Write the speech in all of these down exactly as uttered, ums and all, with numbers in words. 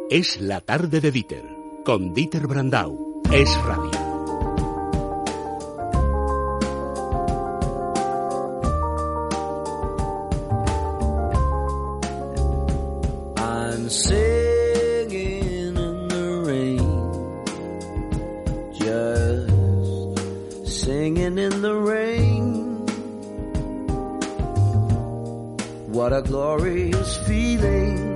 Es la tarde de Dieter, con Dieter Brandau. Es radio. I'm singing in the rain, just singing in the rain. What a glorious feeling.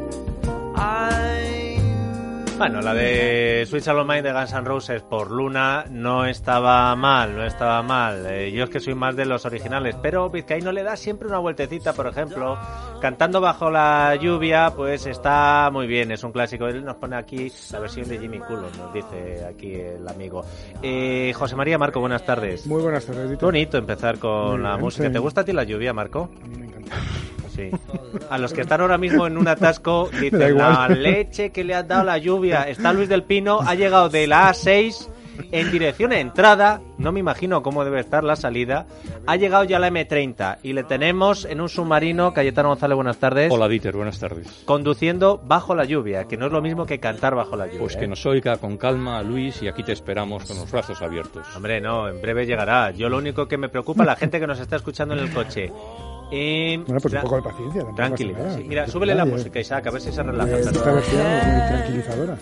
Bueno, la de Sweet Child O' Mine de Guns N' Roses por Luna no estaba mal, no estaba mal. Eh, yo es que soy más de los originales, pero Vizcaíno le da siempre una vueltecita, por ejemplo, Cantando bajo la lluvia, pues está muy bien, es un clásico. Él nos pone aquí la versión de Jimmy Cullum, nos dice aquí el amigo. Eh, José María Marco, buenas tardes. Muy buenas tardes, Dito. Qué bonito empezar con muy la bien, música. Sí. ¿Te gusta a ti la lluvia, Marco? A mí me encanta. Sí. A los que están ahora mismo en un atasco dicen la leche que le ha dado la lluvia. Está Luis del Pino, ha llegado de la A seis en dirección a entrada, no me imagino cómo debe estar la salida. Ha llegado ya la eme treinta y le tenemos en un submarino. Cayetano González, buenas tardes. Hola, Dieter, buenas tardes. Conduciendo bajo la lluvia, que no es lo mismo que cantar bajo la lluvia. Pues ¿eh? Que nos oiga con calma, Luis, y aquí te esperamos con los brazos abiertos. Hombre, no, en breve llegará. Yo lo único que me preocupa es la gente que nos está escuchando en el coche. Eh, bueno, pues un poco de paciencia. Tranquilo. Sí. Mira, súbele la música, Isaac, a ver si se relaja. Esta versión es muy tranquilizadora.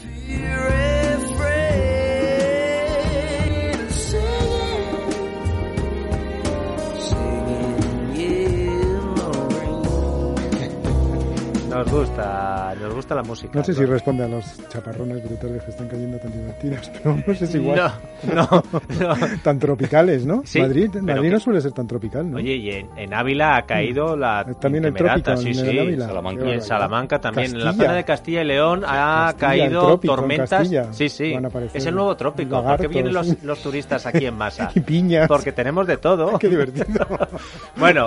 Nos gusta, nos gusta la música. No sé ¿no? si responde a los chaparrones brutales que están cayendo tan divertidas, pero no sé si igual. No, no, no. Tan tropicales, ¿no? Sí, Madrid, Madrid que... no suele ser tan tropical, ¿no? Oye, y en, en Ávila ha caído la también el trópico, sí, en sí. Ávila. Salamanca. Y en Salamanca también. Castilla. En la zona de Castilla y León ha Castilla, caído trópico, tormentas. Sí, sí. Es el nuevo trópico. Lagartos. ¿Por qué vienen los, los turistas aquí en masa? Y piñas. Porque tenemos de todo. Qué divertido. Bueno,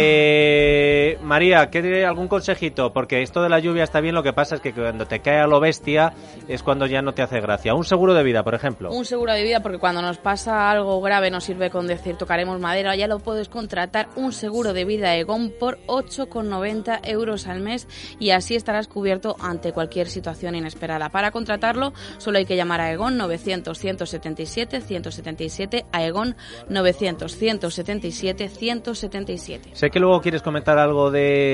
eh, María, ¿qué, algún consejito? Porque esto de la lluvia está bien, lo que pasa es que cuando te cae a lo bestia es cuando ya no te hace gracia. Un seguro de vida, por ejemplo. Un seguro de vida, porque cuando nos pasa algo grave no sirve con decir tocaremos madera, ya lo puedes contratar, un seguro de vida Aegon por ocho con noventa euros al mes y así estarás cubierto ante cualquier situación inesperada. Para contratarlo solo hay que llamar a Aegon novecientos, ciento setenta y siete, ciento setenta y siete, Aegon novecientos, ciento setenta y siete, ciento setenta y siete. Sé que luego quieres comentar algo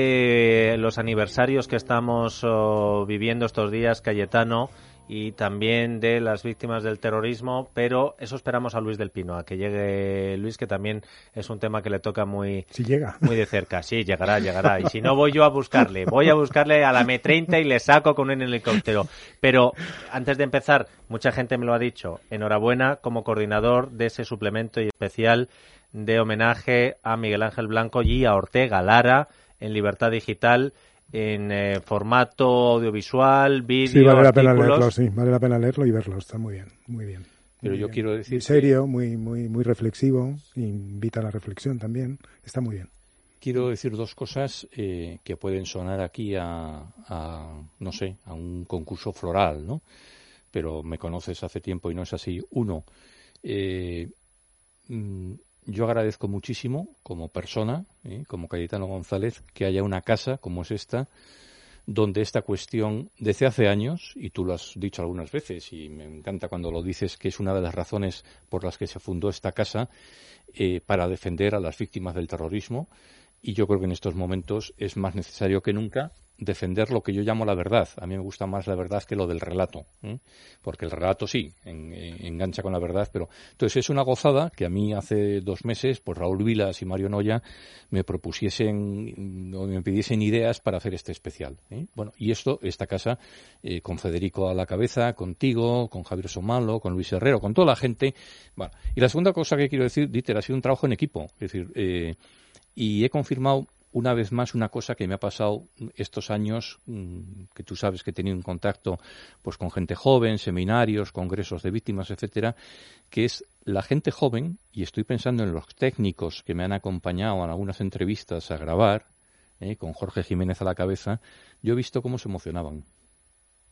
de los aniversarios que estamos oh, viviendo estos días, Cayetano, y también de las víctimas del terrorismo, pero eso esperamos a Luis del Pino, a que llegue Luis, que también es un tema que le toca muy, si llega. muy de cerca. Sí, llegará, llegará. Y si no, voy yo a buscarle. Voy a buscarle a la eme treinta y le saco con un helicóptero. Pero antes de empezar, mucha gente me lo ha dicho, enhorabuena como coordinador de ese suplemento y especial de homenaje a Miguel Ángel Blanco y a Ortega Lara en Libertad Digital, en eh, formato audiovisual, vídeo, sí, vale la artículos. pena leerlo, sí, vale la pena leerlo y verlo, está muy bien, muy bien. Pero muy yo bien. quiero decir... Muy serio, muy, muy, muy reflexivo, invita a la reflexión también, está muy bien. Quiero decir dos cosas eh, que pueden sonar aquí a, a, no sé, a un concurso floral, ¿no? Pero me conoces hace tiempo y no es así. Uno, eh, mmm, yo agradezco muchísimo, como persona, ¿eh? como Cayetano González, que haya una casa como es esta, donde esta cuestión, desde hace años, y tú lo has dicho algunas veces, y me encanta cuando lo dices, que es una de las razones por las que se fundó esta casa, eh, para defender a las víctimas del terrorismo, y yo creo que en estos momentos es más necesario que nunca defender lo que yo llamo la verdad. A mí me gusta más la verdad que lo del relato, ¿eh? Porque el relato sí, en, en, engancha con la verdad, pero entonces es una gozada que a mí hace dos meses, pues Raúl Vilas y Mario Noya me propusiesen o me pidiesen ideas para hacer este especial, ¿eh? Bueno, y esto, esta casa, eh, con Federico a la cabeza, contigo, con Javier Somalo, con Luis Herrero, con toda la gente. Bueno, y la segunda cosa que quiero decir, Dieter, ha sido un trabajo en equipo, es decir, eh, y he confirmado una vez más una cosa que me ha pasado estos años, que tú sabes que he tenido un contacto pues con gente joven, seminarios, congresos de víctimas, etcétera, que es la gente joven, y estoy pensando en los técnicos que me han acompañado en algunas entrevistas a grabar, eh, con Jorge Jiménez a la cabeza, yo he visto cómo se emocionaban.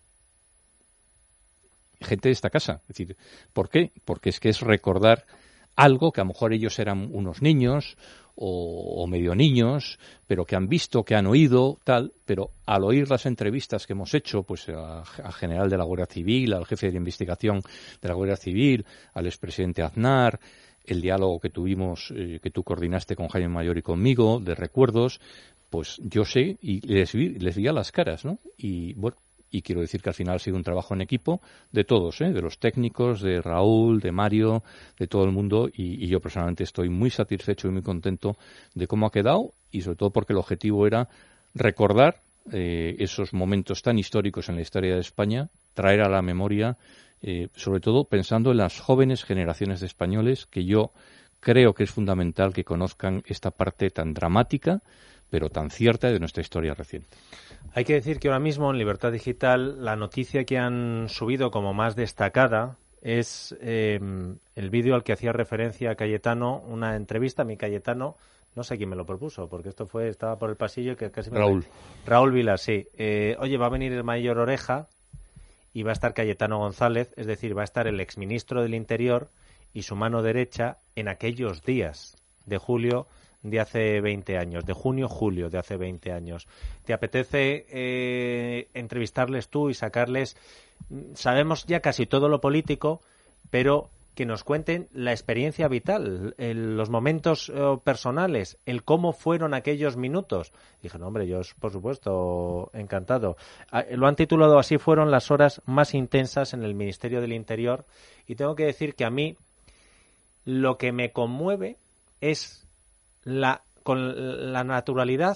Gente de esta casa. Es decir, ¿por qué? Porque es que es recordar algo que a lo mejor ellos eran unos niños o, o medio niños, pero que han visto, que han oído, tal, pero al oír las entrevistas que hemos hecho, pues a, a general de la Guardia Civil, al jefe de investigación de la Guardia Civil, al expresidente Aznar, el diálogo que tuvimos, eh, que tú coordinaste con Jaime Mayor y conmigo, de recuerdos, pues yo sé, y les vi, les vi a las caras, ¿no? Y bueno, y quiero decir que al final ha sido un trabajo en equipo de todos, ¿eh? De los técnicos, de Raúl, de Mario, de todo el mundo, y, y yo personalmente estoy muy satisfecho y muy contento de cómo ha quedado, y sobre todo porque el objetivo era recordar eh, esos momentos tan históricos en la historia de España, traer a la memoria, eh, sobre todo pensando en las jóvenes generaciones de españoles, que yo creo que es fundamental que conozcan esta parte tan dramática, pero tan cierta de nuestra historia reciente. Hay que decir que ahora mismo en Libertad Digital la noticia que han subido como más destacada es eh, el vídeo al que hacía referencia Cayetano, una entrevista a mi Cayetano, no sé quién me lo propuso, porque esto fue estaba por el pasillo que casi me... Raúl. Raúl Vila, sí. Eh, oye, va a venir el mayor Oreja y va a estar Cayetano González, es decir, va a estar el exministro del Interior y su mano derecha en aquellos días de julio de hace veinte años, de junio, julio de hace veinte años. ¿Te apetece eh, entrevistarles tú y sacarles, sabemos ya casi todo lo político, pero que nos cuenten la experiencia vital, el, los momentos eh, personales, el cómo fueron aquellos minutos? Dije, no, hombre, yo, por supuesto, encantado. Ah, lo han titulado así, fueron las horas más intensas en el Ministerio del Interior, y tengo que decir que a mí lo que me conmueve es La, con la naturalidad,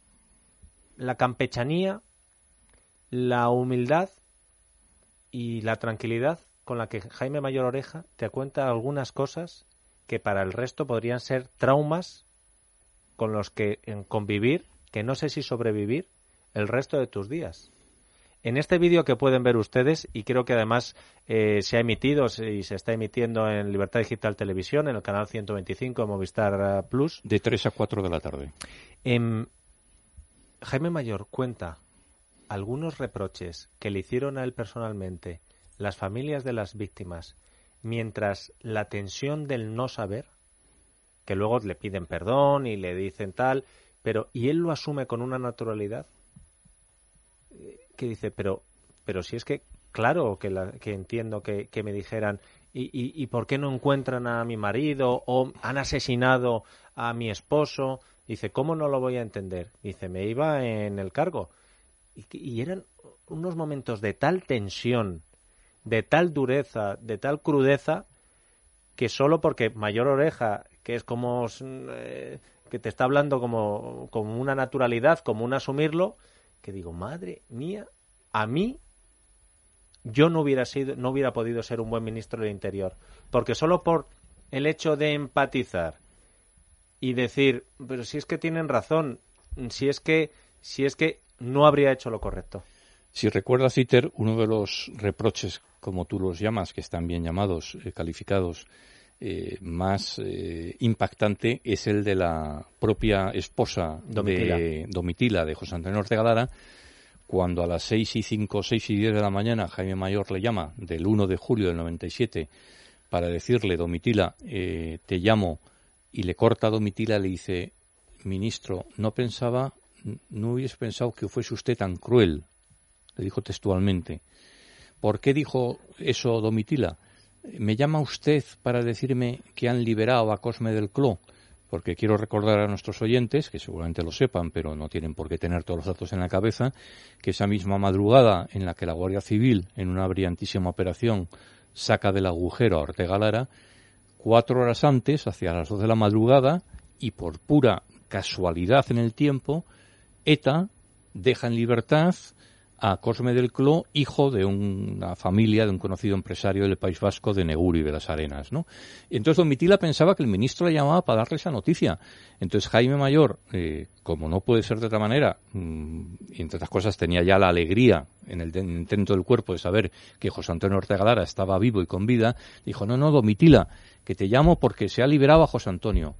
la campechanía, la humildad y la tranquilidad con la que Jaime Mayor Oreja te cuenta algunas cosas que para el resto podrían ser traumas con los que en convivir, que no sé si sobrevivir el resto de tus días. En este vídeo que pueden ver ustedes, y creo que además eh, se ha emitido y se está emitiendo en Libertad Digital Televisión, en el canal ciento veinticinco de Movistar Plus. De tres a cuatro de la tarde. Eh, Jaime Mayor cuenta algunos reproches que le hicieron a él personalmente las familias de las víctimas, mientras la tensión del no saber, que luego le piden perdón y le dicen tal, pero y él lo asume con una naturalidad que dice, pero pero si es que, claro, que, la, que entiendo que, que me dijeran, y, y, ¿y por qué no encuentran a mi marido? O han asesinado a mi esposo. Dice, ¿cómo no lo voy a entender? Dice, me iba en el cargo. Y, y eran unos momentos de tal tensión, de tal dureza, de tal crudeza, que solo porque Mayor Oreja, que es como eh, que te está hablando como, como una naturalidad, como un asumirlo, que digo, madre mía, a mí yo no hubiera sido, no hubiera podido ser un buen ministro del Interior, porque solo por el hecho de empatizar y decir, pero si es que tienen razón, si es que, si es que no habría hecho lo correcto. Si recuerdas, Iter, uno de los reproches, como tú los llamas, que están bien llamados, eh, calificados, eh, más eh, impactante es el de la propia esposa Domitila. de Domitila, de José Antonio Ortega Lara, cuando a las seis y cinco, seis y diez de la mañana Jaime Mayor le llama, del uno de julio del noventa y siete, para decirle, Domitila, eh, te llamo, y le corta a Domitila, le dice, ministro, no pensaba, no hubiese pensado que fuese usted tan cruel, le dijo textualmente. ¿Por qué dijo eso Domitila? ¿Me llama usted para decirme que han liberado a Cosme del Cló? Porque quiero recordar a nuestros oyentes, que seguramente lo sepan, pero no tienen por qué tener todos los datos en la cabeza, que esa misma madrugada en la que la Guardia Civil, en una brillantísima operación, saca del agujero a Ortega Lara, cuatro horas antes, hacia las dos de la madrugada, y por pura casualidad en el tiempo, ETA deja en libertad a Cosme del Cló, hijo de una familia, de un conocido empresario del País Vasco, de Neguri de las Arenas, ¿no? Entonces Domitila pensaba que el ministro le llamaba para darle esa noticia. Entonces Jaime Mayor, eh, como no puede ser de otra manera, mmm, y entre otras cosas tenía ya la alegría en el intento del cuerpo de saber que José Antonio Ortega Lara estaba vivo y con vida, dijo, no, no, Domitila, que te llamo porque se ha liberado a José Antonio.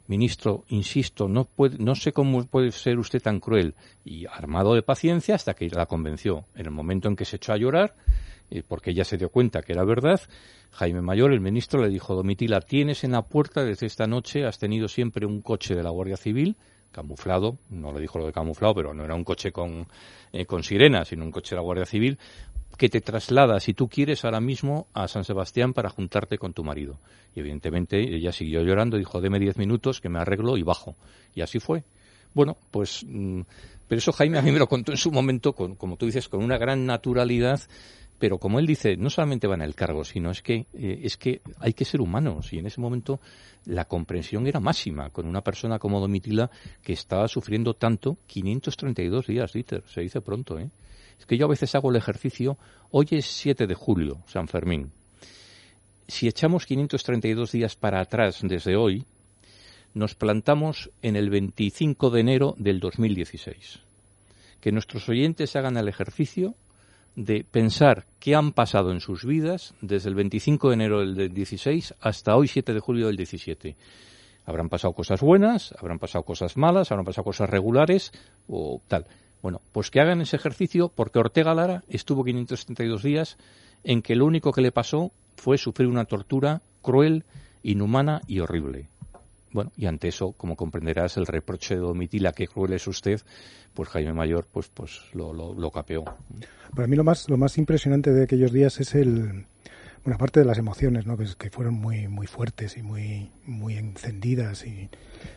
ministro, insisto, no puede, no sé cómo puede ser usted tan cruel, y armado de paciencia hasta que la convenció. En el momento en que se echó a llorar, eh, porque ella se dio cuenta que era verdad, Jaime Mayor, el ministro, le dijo: Domitila, tienes en la puerta desde esta noche, has tenido siempre un coche de la Guardia Civil, camuflado, no le dijo lo de camuflado, pero no era un coche con, eh, con sirena, sino un coche de la Guardia Civil, que te traslada, si tú quieres, ahora mismo a San Sebastián para juntarte con tu marido. Y evidentemente ella siguió llorando, dijo: deme diez minutos que me arreglo y bajo. Y así fue. Bueno, pues, mmm, pero eso Jaime a mí me lo contó en su momento, con, como tú dices, con una gran naturalidad. Pero como él dice, no solamente va en el cargo, sino es que eh, es que hay que ser humanos, y en ese momento la comprensión era máxima con una persona como Domitila, que estaba sufriendo tanto. Quinientos treinta y dos días, Dieter, se dice pronto, ¿eh? Es que yo a veces hago el ejercicio. Hoy es siete de julio, San Fermín. Si echamos quinientos treinta y dos días para atrás desde hoy, nos plantamos en el veinticinco de enero del dos mil dieciséis. Que nuestros oyentes hagan el ejercicio de pensar qué han pasado en sus vidas desde el veinticinco de enero del dieciséis hasta hoy, siete de julio del diecisiete. Habrán pasado cosas buenas, habrán pasado cosas malas, habrán pasado cosas regulares o tal. Bueno, pues que hagan ese ejercicio, porque Ortega Lara estuvo quinientos setenta y dos días en que lo único que le pasó fue sufrir una tortura cruel, inhumana y horrible. Bueno, y ante eso, como comprenderás, el reproche de Domitila, qué cruel es usted, pues Jaime Mayor pues pues lo, lo, lo capeó. Para mí lo más lo más impresionante de aquellos días es el, bueno, aparte de las emociones, ¿no?, que, que fueron muy muy fuertes y muy muy encendidas y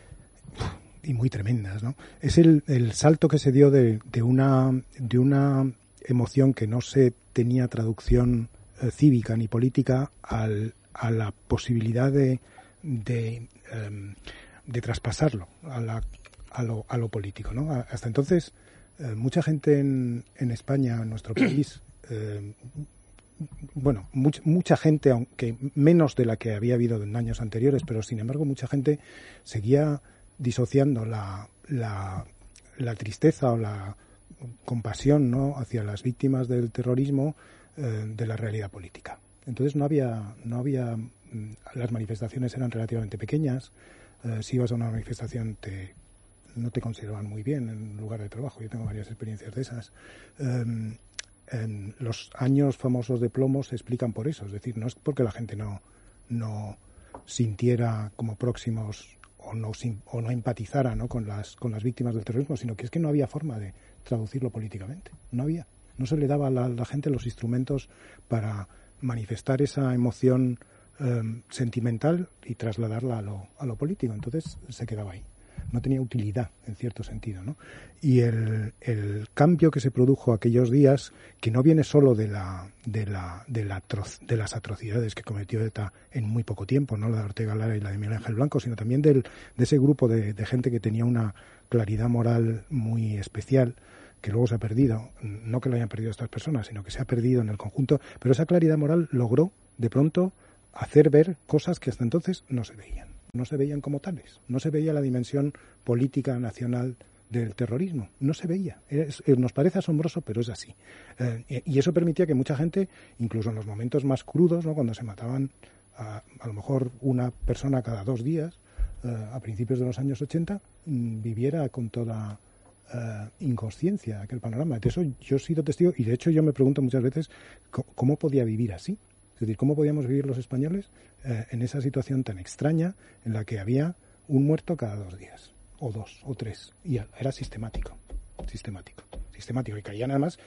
y muy tremendas, ¿no? Es el, el salto que se dio de, de una de una emoción que no se tenía traducción eh, cívica ni política al, a la posibilidad de de, um, de traspasarlo a, la, a, lo, a lo político, ¿no? Hasta entonces, eh, mucha gente en, en España, en nuestro país, eh, bueno, much, mucha gente, aunque menos de la que había habido en años anteriores, pero sin embargo mucha gente seguía disociando la, la, la tristeza o la compasión, ¿no?, hacia las víctimas del terrorismo eh, de la realidad política. Entonces no había, no había, las manifestaciones eran relativamente pequeñas. Eh, si ibas a una manifestación te, no te consideraban muy bien en lugar de trabajo. Yo tengo varias experiencias de esas. Eh, en los años famosos de plomo se explican por eso. Es decir, no es porque la gente no, no sintiera como próximos o no, o no empatizara, ¿no?, con las, con las víctimas del terrorismo, sino que es que no había forma de traducirlo políticamente. No había. No se le daba a la, a la gente los instrumentos para manifestar esa emoción eh, sentimental y trasladarla a lo, a lo político. Entonces se quedaba ahí. No tenía utilidad, en cierto sentido, ¿no? Y el, el cambio que se produjo aquellos días, que no viene solo de la de la de la atroz, de las atrocidades que cometió ETA en muy poco tiempo, no la de Ortega Lara y la de Miguel Ángel Blanco, sino también del, de ese grupo de, de gente que tenía una claridad moral muy especial, que luego se ha perdido. No que lo hayan perdido estas personas, sino que se ha perdido en el conjunto, pero esa claridad moral logró de pronto hacer ver cosas que hasta entonces no se veían. No se veían como tales. No se veía la dimensión política nacional del terrorismo. No se veía. Es, nos parece asombroso, pero es así. Eh, y eso permitía que mucha gente, incluso en los momentos más crudos, ¿no?, cuando se mataban a, a lo mejor una persona cada dos días, eh, a principios de los años ochenta, mmm, viviera con toda Uh, inconsciencia aquel panorama. De eso yo he sido testigo, y de hecho yo me pregunto muchas veces cómo, cómo podía vivir así. Es decir, cómo podíamos vivir los españoles uh, en esa situación tan extraña en la que había un muerto cada dos días, o dos, o tres, y era sistemático, sistemático, sistemático, y caían además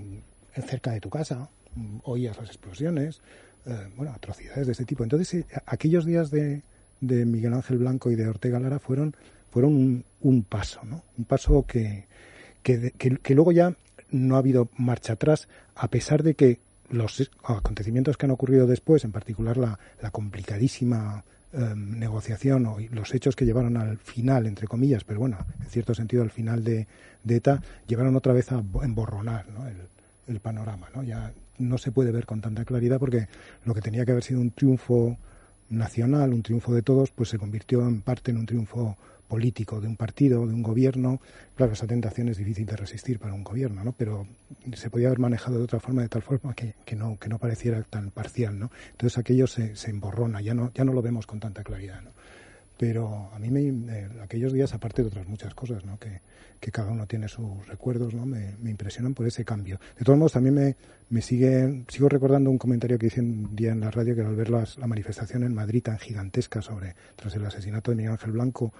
mm, cerca de tu casa, mm, oías las explosiones, uh, bueno, atrocidades de este tipo. Entonces, eh, aquellos días de, de Miguel Ángel Blanco y de Ortega Lara fueron fueron un, un paso, ¿no? Un paso que, que, que, que luego ya no ha habido marcha atrás, a pesar de que los acontecimientos que han ocurrido después, en particular la, la complicadísima eh, negociación o los hechos que llevaron al final, entre comillas, pero bueno, en cierto sentido al final de, de ETA, llevaron otra vez a emborronar, ¿no?, el, el panorama, ¿no? Ya no se puede ver con tanta claridad, porque lo que tenía que haber sido un triunfo nacional, un triunfo de todos, pues se convirtió en parte en un triunfo político de un partido, de un gobierno. Claro, esa tentación es difícil de resistir para un gobierno, ¿no? Pero se podía haber manejado de otra forma, de tal forma que, que no que no pareciera tan parcial, ¿no? Entonces aquello se, se emborrona, ya no ya no lo vemos con tanta claridad, ¿no? pero a mí me, eh, aquellos días, aparte de otras muchas cosas, ¿no? que, que cada uno tiene sus recuerdos, ¿no? me, me impresionan por ese cambio. De todos modos, también me, me sigue, sigo recordando un comentario que hice un día en la radio, que al ver las, la manifestación en Madrid tan gigantesca sobre tras el asesinato de Miguel Ángel Blanco,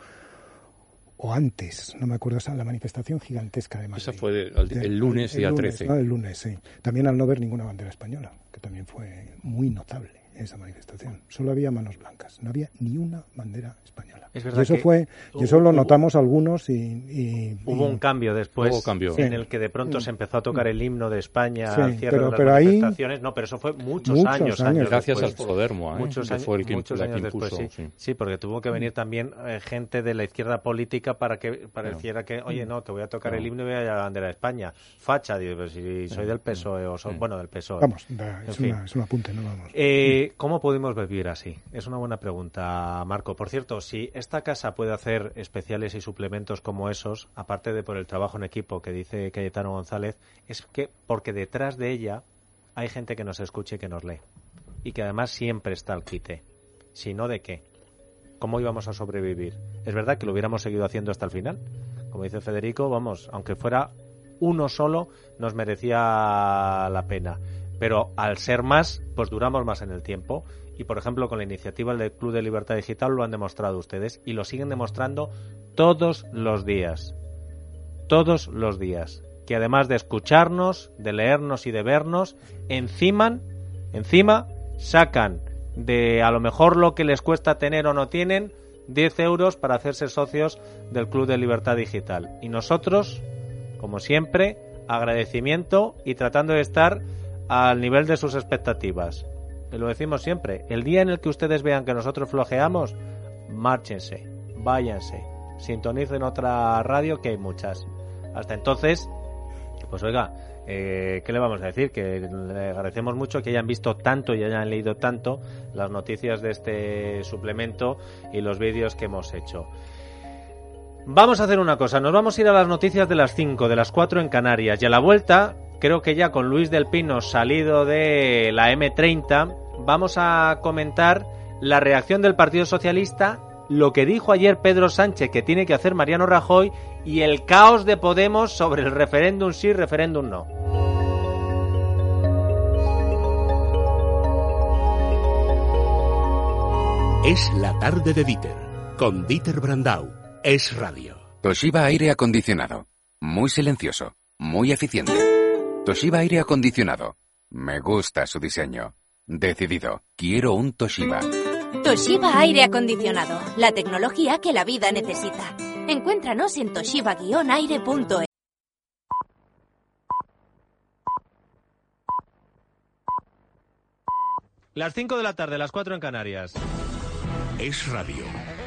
o antes, no me acuerdo, esa la manifestación gigantesca de Madrid. Esa fue de, el, el lunes, el, día el lunes, trece. ¿no? El lunes, sí. También al no ver ninguna bandera española, que también fue muy notable esa manifestación. Solo había manos blancas, no había ni una bandera española. Es y verdad eso que fue, y eso lo notamos algunos y, y hubo y, un cambio después hubo cambio. en Sí. el que de pronto se empezó a tocar el himno de España Sí, al cierre pero- de las pero ahí- manifestaciones. No, pero eso fue muchos, muchos años, años. años Gracias después. al Polodermo, ¿eh? Muchos que años, fue el que, muchos la años que impuso. después, sí. sí. Sí, porque tuvo que venir también eh, gente de la izquierda política para que pareciera que, oye, no, que voy a tocar No. el himno y voy a la bandera de España. Facha, digo, pero si soy del P S O E o soy, Sí. bueno, del P S O E. Vamos, da- En es, fin. una, es un apunte, no vamos. Eh, ¿Cómo pudimos vivir así? Es una buena pregunta, Marco. Por cierto, si esta casa puede hacer especiales y suplementos como esos, aparte de por el trabajo en equipo que dice Cayetano González, es que porque detrás de ella hay gente que nos escuche y que nos lee. Y que además siempre está al quite. Si no, ¿de qué? ¿Cómo íbamos a sobrevivir? Es verdad que lo hubiéramos seguido haciendo hasta el final. Como dice Federico, vamos, aunque fuera uno solo, nos merecía la pena. Pero al ser más, pues duramos más en el tiempo. Y, por ejemplo, con la iniciativa del Club de Libertad Digital lo han demostrado ustedes y lo siguen demostrando todos los días. Todos los días. Que además de escucharnos, de leernos y de vernos, encima, encima sacan de a lo mejor lo que les cuesta tener o no tienen, diez euros para hacerse socios del Club de Libertad Digital. Y nosotros, como siempre, agradecimiento y tratando de estar al nivel de sus expectativas. Y lo decimos siempre, el día en el que ustedes vean que nosotros flojeamos, márchense, váyanse, sintonicen otra radio, que hay muchas. Hasta entonces, pues oiga, eh, ¿qué le vamos a decir? Que le agradecemos mucho que hayan visto tanto y hayan leído tanto las noticias de este suplemento y los vídeos que hemos hecho. Vamos a hacer una cosa, nos vamos a ir a las noticias de las cinco, de las cuatro en Canarias, y a la vuelta, creo que ya con Luis del Pino salido de la eme treinta, vamos a comentar la reacción del Partido Socialista, lo que dijo ayer Pedro Sánchez que tiene que hacer Mariano Rajoy y el caos de Podemos sobre el referéndum sí, referéndum no. Es la tarde de Dieter, con Dieter Brandau. Es radio. Toshiba Aire Acondicionado. Muy silencioso, muy eficiente. Toshiba Aire Acondicionado. Me gusta su diseño. Decidido, quiero un Toshiba. Toshiba Aire Acondicionado, la tecnología que la vida necesita. Encuéntranos en toshiba guion aire punto es. Las cinco de la tarde, las cuatro en Canarias. Es radio.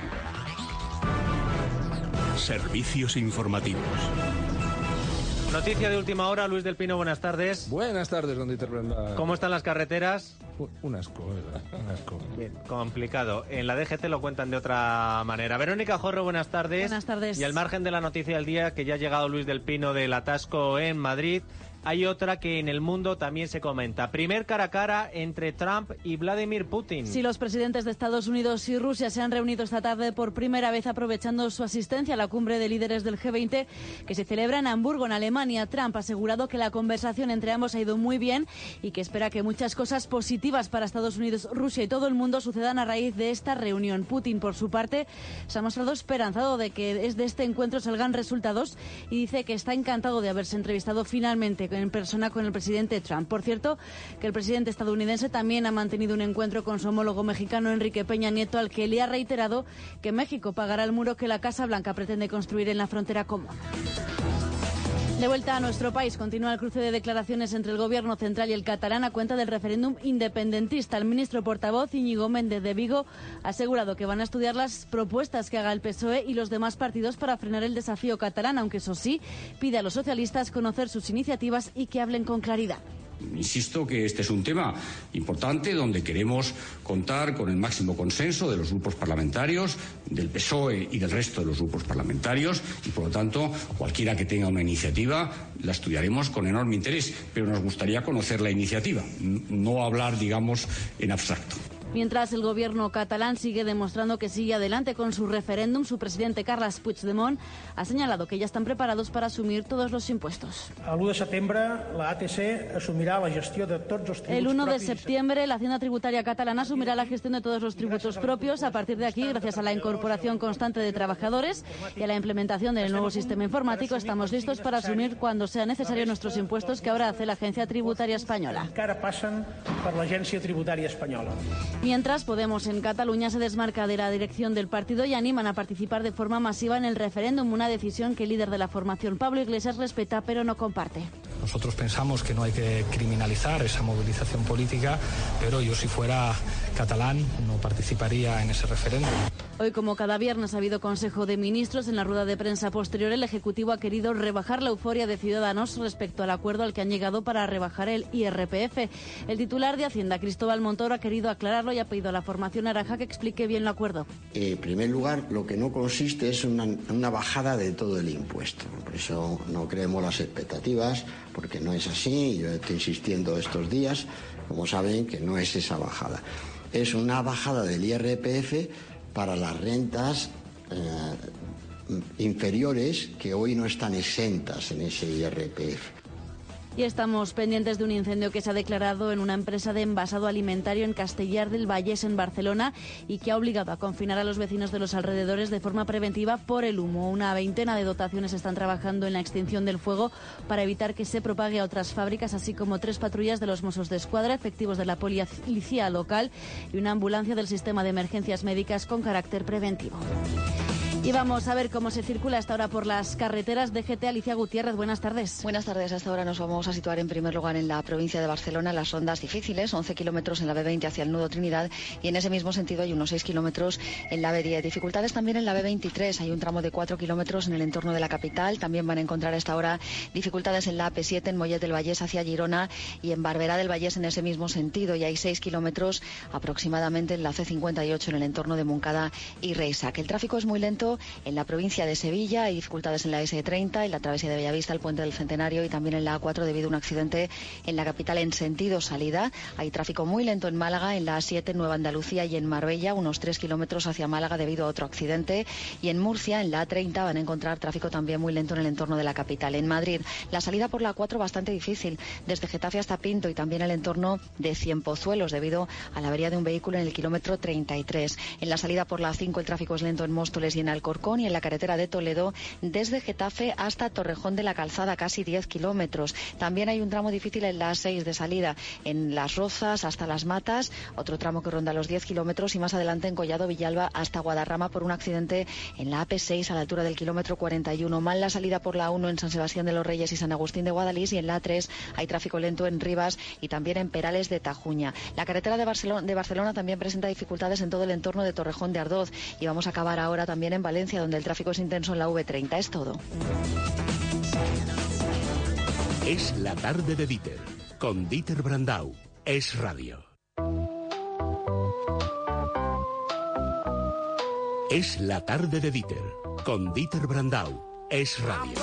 Servicios informativos. Noticia de última hora, Luis del Pino, buenas tardes. Buenas tardes, don Dieter Brandau. ¿Cómo están las carreteras? Un asco, ¿verdad? Un asco. Bien, complicado. En la D G T lo cuentan de otra manera. Verónica Jorro, buenas tardes. Buenas tardes. Y al margen de la noticia del día, que ya ha llegado Luis del Pino del atasco en Madrid, hay otra que en el mundo también se comenta. Primer cara a cara entre Trump y Vladimir Putin. Sí, los presidentes de Estados Unidos y Rusia se han reunido esta tarde por primera vez aprovechando su asistencia a la cumbre de líderes del G veinte que se celebra en Hamburgo, en Alemania. Trump ha asegurado que la conversación entre ambos ha ido muy bien y que espera que muchas cosas positivas para Estados Unidos, Rusia y todo el mundo sucedan a raíz de esta reunión. Putin, por su parte, se ha mostrado esperanzado de que desde este encuentro salgan resultados y dice que está encantado de haberse entrevistado finalmente en persona con el presidente Trump. Por cierto, que el presidente estadounidense también ha mantenido un encuentro con su homólogo mexicano Enrique Peña Nieto, al que le ha reiterado que México pagará el muro que la Casa Blanca pretende construir en la frontera común. De vuelta a nuestro país, continúa el cruce de declaraciones entre el gobierno central y el catalán a cuenta del referéndum independentista. El ministro portavoz Íñigo Méndez de Vigo ha asegurado que van a estudiar las propuestas que haga el P S O E y los demás partidos para frenar el desafío catalán, aunque eso sí, pide a los socialistas conocer sus iniciativas y que hablen con claridad. Insisto que este es un tema importante donde queremos contar con el máximo consenso de los grupos parlamentarios, del P S O E y del resto de los grupos parlamentarios y, por lo tanto, cualquiera que tenga una iniciativa la estudiaremos con enorme interés, pero nos gustaría conocer la iniciativa, no hablar, digamos, en abstracto. Mientras el gobierno catalán sigue demostrando que sigue adelante con su referéndum, su presidente Carles Puigdemont ha señalado que ya están preparados para asumir todos los impuestos. El uno de septiembre la A T C asumirá la gestión de todos los tributos. El uno de septiembre la Hacienda Tributaria catalana asumirá la gestión de todos los tributos propios. A partir de aquí, gracias a la incorporación constante de trabajadores y a la implementación del nuevo sistema informático, estamos listos para asumir cuando sea necesario nuestros impuestos que ahora hace la Agencia Tributaria Española. Encara passen per l'Agència Tributària Espanyola. Mientras, Podemos en Cataluña se desmarca de la dirección del partido y animan a participar de forma masiva en el referéndum, una decisión que el líder de la formación, Pablo Iglesias, respeta pero no comparte. Nosotros pensamos que no hay que criminalizar esa movilización política, pero yo si fuera catalán no participaría en ese referéndum. Hoy, como cada viernes, ha habido Consejo de Ministros. En la rueda de prensa posterior, el Ejecutivo ha querido rebajar la euforia de Ciudadanos respecto al acuerdo al que han llegado para rebajar el I R P F. El titular de Hacienda, Cristóbal Montoro, ha querido aclararlo y ha pedido a la formación naranja que explique bien el acuerdo. En primer lugar, lo que no consiste es una, una bajada de todo el impuesto. Por eso no creemos las expectativas, porque no es así. Yo estoy insistiendo estos días, como saben, que no es esa bajada. Es una bajada del I R P F para las rentas eh, inferiores que hoy no están exentas en ese I R P F. Y estamos pendientes de un incendio que se ha declarado en una empresa de envasado alimentario en Castellar del Vallès, en Barcelona, y que ha obligado a confinar a los vecinos de los alrededores de forma preventiva por el humo. Una veintena de dotaciones están trabajando en la extinción del fuego para evitar que se propague a otras fábricas, así como tres patrullas de los Mossos d'Esquadra, efectivos de la policía local y una ambulancia del sistema de emergencias médicas con carácter preventivo. Y vamos a ver cómo se circula hasta ahora por las carreteras. D G T, Alicia Gutiérrez, buenas tardes. Buenas tardes. Hasta ahora nos vamos a situar en primer lugar en la provincia de Barcelona, las rondas difíciles, once kilómetros en la B veinte hacia el nudo Trinidad, y en ese mismo sentido hay unos seis kilómetros en la B diez. Dificultades también en la B veintitrés, hay un tramo de cuatro kilómetros en el entorno de la capital. También van a encontrar a esta hora dificultades en la A P siete, en Mollet del Vallès hacia Girona, y en Barberà del Vallès en ese mismo sentido, y hay seis kilómetros aproximadamente en la C cincuenta y ocho en el entorno de Montcada y Reisac. El tráfico es muy lento en la provincia de Sevilla, hay dificultades en la S treinta, en la travesía de Bellavista, el puente del Centenario, y también en la A cuatro debido a un accidente en la capital en sentido salida. Hay tráfico muy lento en Málaga, en la A siete, en Nueva Andalucía y en Marbella, unos tres kilómetros hacia Málaga debido a otro accidente. Y en Murcia, en la A treinta, van a encontrar tráfico también muy lento en el entorno de la capital. En Madrid, la salida por la A cuatro bastante difícil, desde Getafe hasta Pinto y también el entorno de Cienpozuelos debido a la avería de un vehículo en el kilómetro treinta y tres. En la salida por la A cinco, el tráfico es lento en Móstoles y en Alcorcón, y en la carretera de Toledo desde Getafe hasta Torrejón de la Calzada, casi diez kilómetros. También hay un tramo difícil en la A seis de salida en Las Rozas hasta Las Matas, otro tramo que ronda los diez kilómetros, y más adelante en Collado Villalba hasta Guadarrama por un accidente en la A P seis a la altura del kilómetro cuarenta y uno. Mal la salida por la A uno en San Sebastián de los Reyes y San Agustín de Guadalís, y en la A tres hay tráfico lento en Rivas y también en Perales de Tajuña. La carretera de Barcelona, de Barcelona también presenta dificultades en todo el entorno de Torrejón de Ardoz, y vamos a acabar ahora también en Valencia, donde el tráfico es intenso en la V treinta. Es todo. Es la tarde de Dieter, con Dieter Brandau. Es radio. Es la tarde de Dieter, con Dieter Brandau. Es radio.